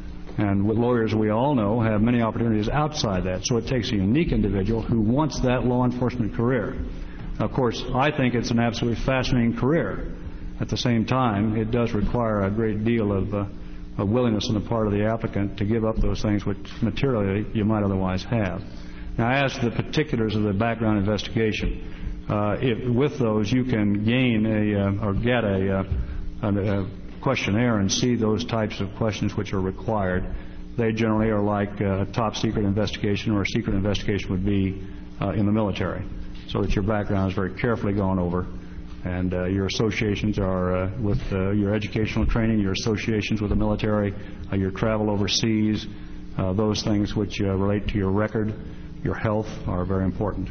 And with lawyers, we all know, have many opportunities outside that. So it takes a unique individual who wants that law enforcement career. Of course, I think it's an absolutely fascinating career. At the same time, it does require a great deal of, uh, of willingness on the part of the applicant to give up those things which materially you might otherwise have. Now, as to the particulars of the background investigation, uh, if, with those you can gain a uh, or get a, uh, a, a questionnaire and see those types of questions which are required. They generally are like a top secret investigation, or a secret investigation would be uh, in the military, so that your background is very carefully gone over, and uh, your associations are uh, with uh, your educational training, your associations with the military, uh, your travel overseas, uh, those things which uh, relate to your record, your health, are very important.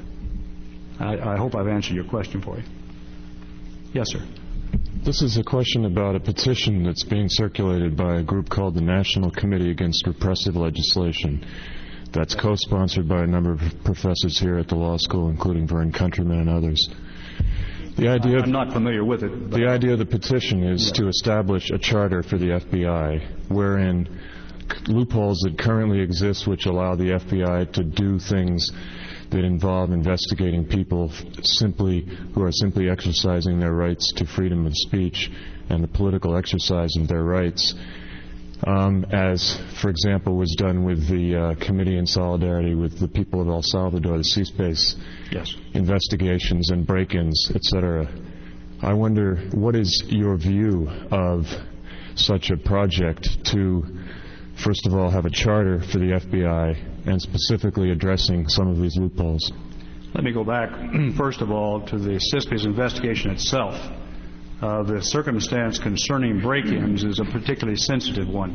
I, I hope I've answered your question for you. Yes, sir. This is a question about a petition that's being circulated by a group called the National Committee Against Repressive Legislation. That's co-sponsored by a number of professors here at the law school, including Vern Countryman and others. The idea I'm not familiar with it. The idea of the petition is yeah. to establish a charter for the F B I, wherein loopholes that currently exist which allow the F B I to do things that involve investigating people simply who are simply exercising their rights to freedom of speech and the political exercise of their rights, um, as, for example, was done with the uh, Committee in Solidarity with the people of El Salvador, the C-SPACE yes. investigations and break-ins, et cetera. I wonder, what is your view of such a project to, first of all, have a charter for the F B I and specifically addressing some of these loopholes? Let me go back, first of all, to the C I S P's investigation itself. uh, the circumstance concerning break-ins is a particularly sensitive one.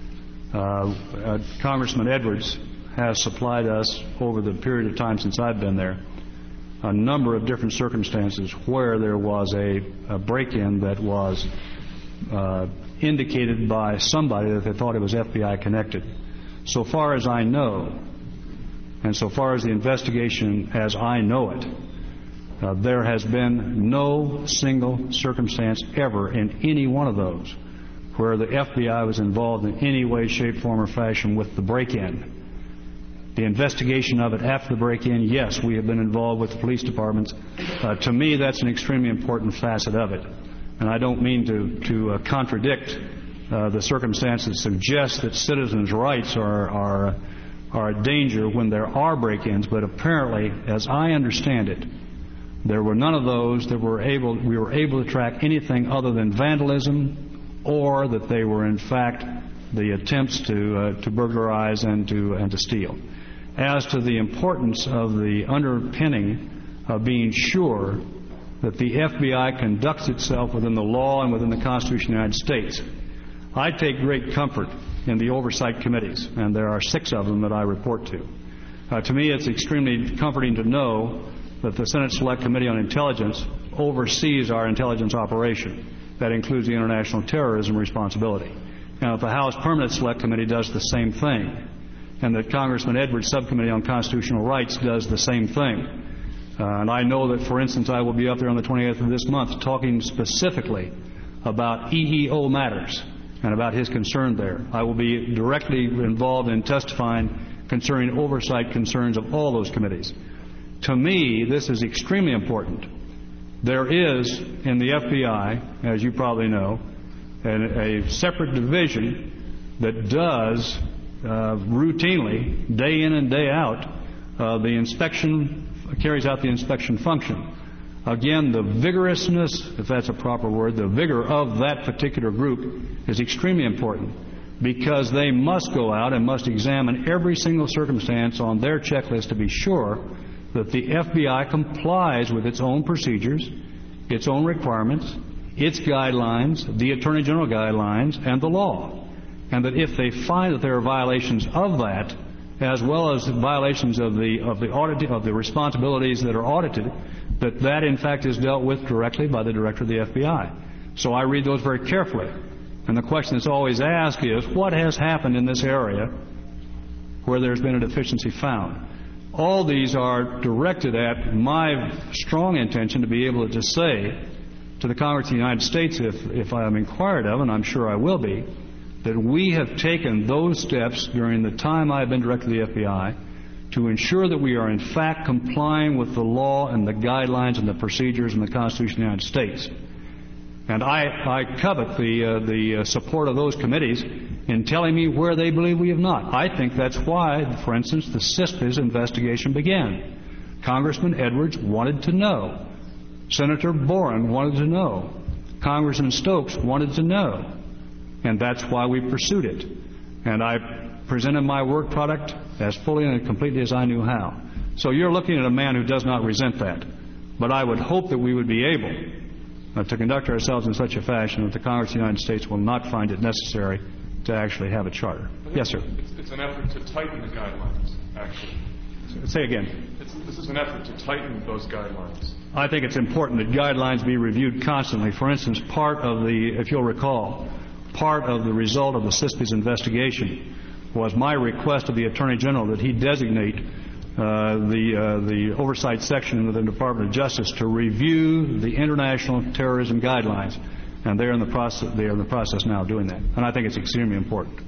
Uh, uh, Congressman Edwards has supplied us over the period of time since I've been there a number of different circumstances where there was a, a break-in that was uh, indicated by somebody that they thought it was F B I connected. So far as I know, and so far as the investigation as I know it, uh, there has been no single circumstance ever in any one of those where the F B I was involved in any way, shape, form, or fashion with the break-in. The investigation of it after the break-in, yes, we have been involved with the police departments. Uh, to me, that's an extremely important facet of it. And I don't mean to, to uh, contradict uh, the circumstances that suggest that citizens' rights are, are, are a danger when there are break-ins, but apparently, as I understand it, there were none of those that were able, we were able to track anything other than vandalism, or that they were in fact the attempts to, uh, to burglarize and to, and to steal. As to the importance of the underpinning of being sure that the F B I conducts itself within the law and within the Constitution of the United States, I take great comfort in the oversight committees, and there are six of them that I report to. Uh, to me, it's extremely comforting to know that the Senate Select Committee on Intelligence oversees our intelligence operation. That includes the international terrorism responsibility. Now, the House Permanent Select Committee does the same thing, and that Congressman Edwards' Subcommittee on Constitutional Rights does the same thing. Uh, and I know that, for instance, I will be up there on the twenty-eighth of this month talking specifically about E E O matters and about his concern there. I will be directly involved in testifying concerning oversight concerns of all those committees. To me, this is extremely important. There is, in the F B I, as you probably know, a, a separate division that does uh, routinely, day in and day out, uh, the inspection, carries out the inspection function. Again, the vigorousness, if that's a proper word, the vigor of that particular group is extremely important, because they must go out and must examine every single circumstance on their checklist to be sure that the F B I complies with its own procedures, its own requirements, its guidelines, the Attorney General guidelines, and the law. And that if they find that there are violations of that, as well as violations of the of the audit of the responsibilities that are audited, that that in fact is dealt with directly by the Director of the F B I. So I read those very carefully. And the question that's always asked is, what has happened in this area where there's been a deficiency found? All these are directed at my strong intention to be able to say to the Congress of the United States, if, if I am inquired of, and I'm sure I will be, that we have taken those steps during the time I've been Director of the F B I to ensure that we are in fact complying with the law and the guidelines and the procedures in the Constitution of the United States. And I, I covet the, uh, the uh, support of those committees in telling me where they believe we have not. I think that's why, for instance, the CISPAS investigation began. Congressman Edwards wanted to know. Senator Boren wanted to know. Congressman Stokes wanted to know. And that's why we pursued it. And I presented my work product as fully and completely as I knew how. So you're looking at a man who does not resent that. But I would hope that we would be able uh, to conduct ourselves in such a fashion that the Congress of the United States will not find it necessary to actually have a charter. Yes, sir. It's, it's an effort to tighten the guidelines, actually. Say again. It's, this is an effort to tighten those guidelines. I think it's important that guidelines be reviewed constantly. For instance, part of the, if you'll recall, part of the result of the CISPAS investigation was my request of the Attorney General that he designate uh, the, uh, the oversight section within the Department of Justice to review the international terrorism guidelines. And they're in the process, they're in the process now of doing that. And I think it's extremely important.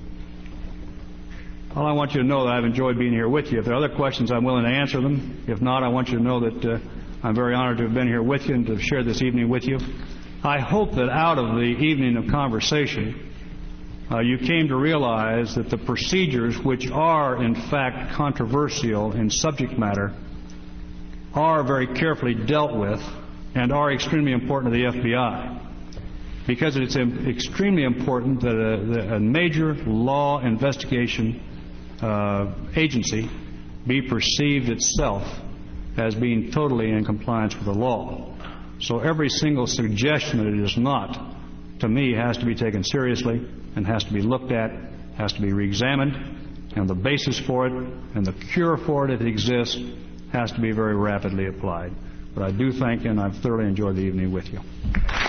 Well, I want you to know that I've enjoyed being here with you. If there are other questions, I'm willing to answer them. If not, I want you to know that uh, I'm very honored to have been here with you and to have shared this evening with you. I hope that out of the evening of conversation, uh, you came to realize that the procedures, which are in fact controversial in subject matter, are very carefully dealt with and are extremely important to the F B I. Because it's extremely important that a, a major law investigation uh, agency be perceived itself as being totally in compliance with the law. So every single suggestion that it is not, to me, has to be taken seriously and has to be looked at, has to be reexamined, and the basis for it and the cure for it, if it exists, has to be very rapidly applied. But I do thank you, and I've thoroughly enjoyed the evening with you.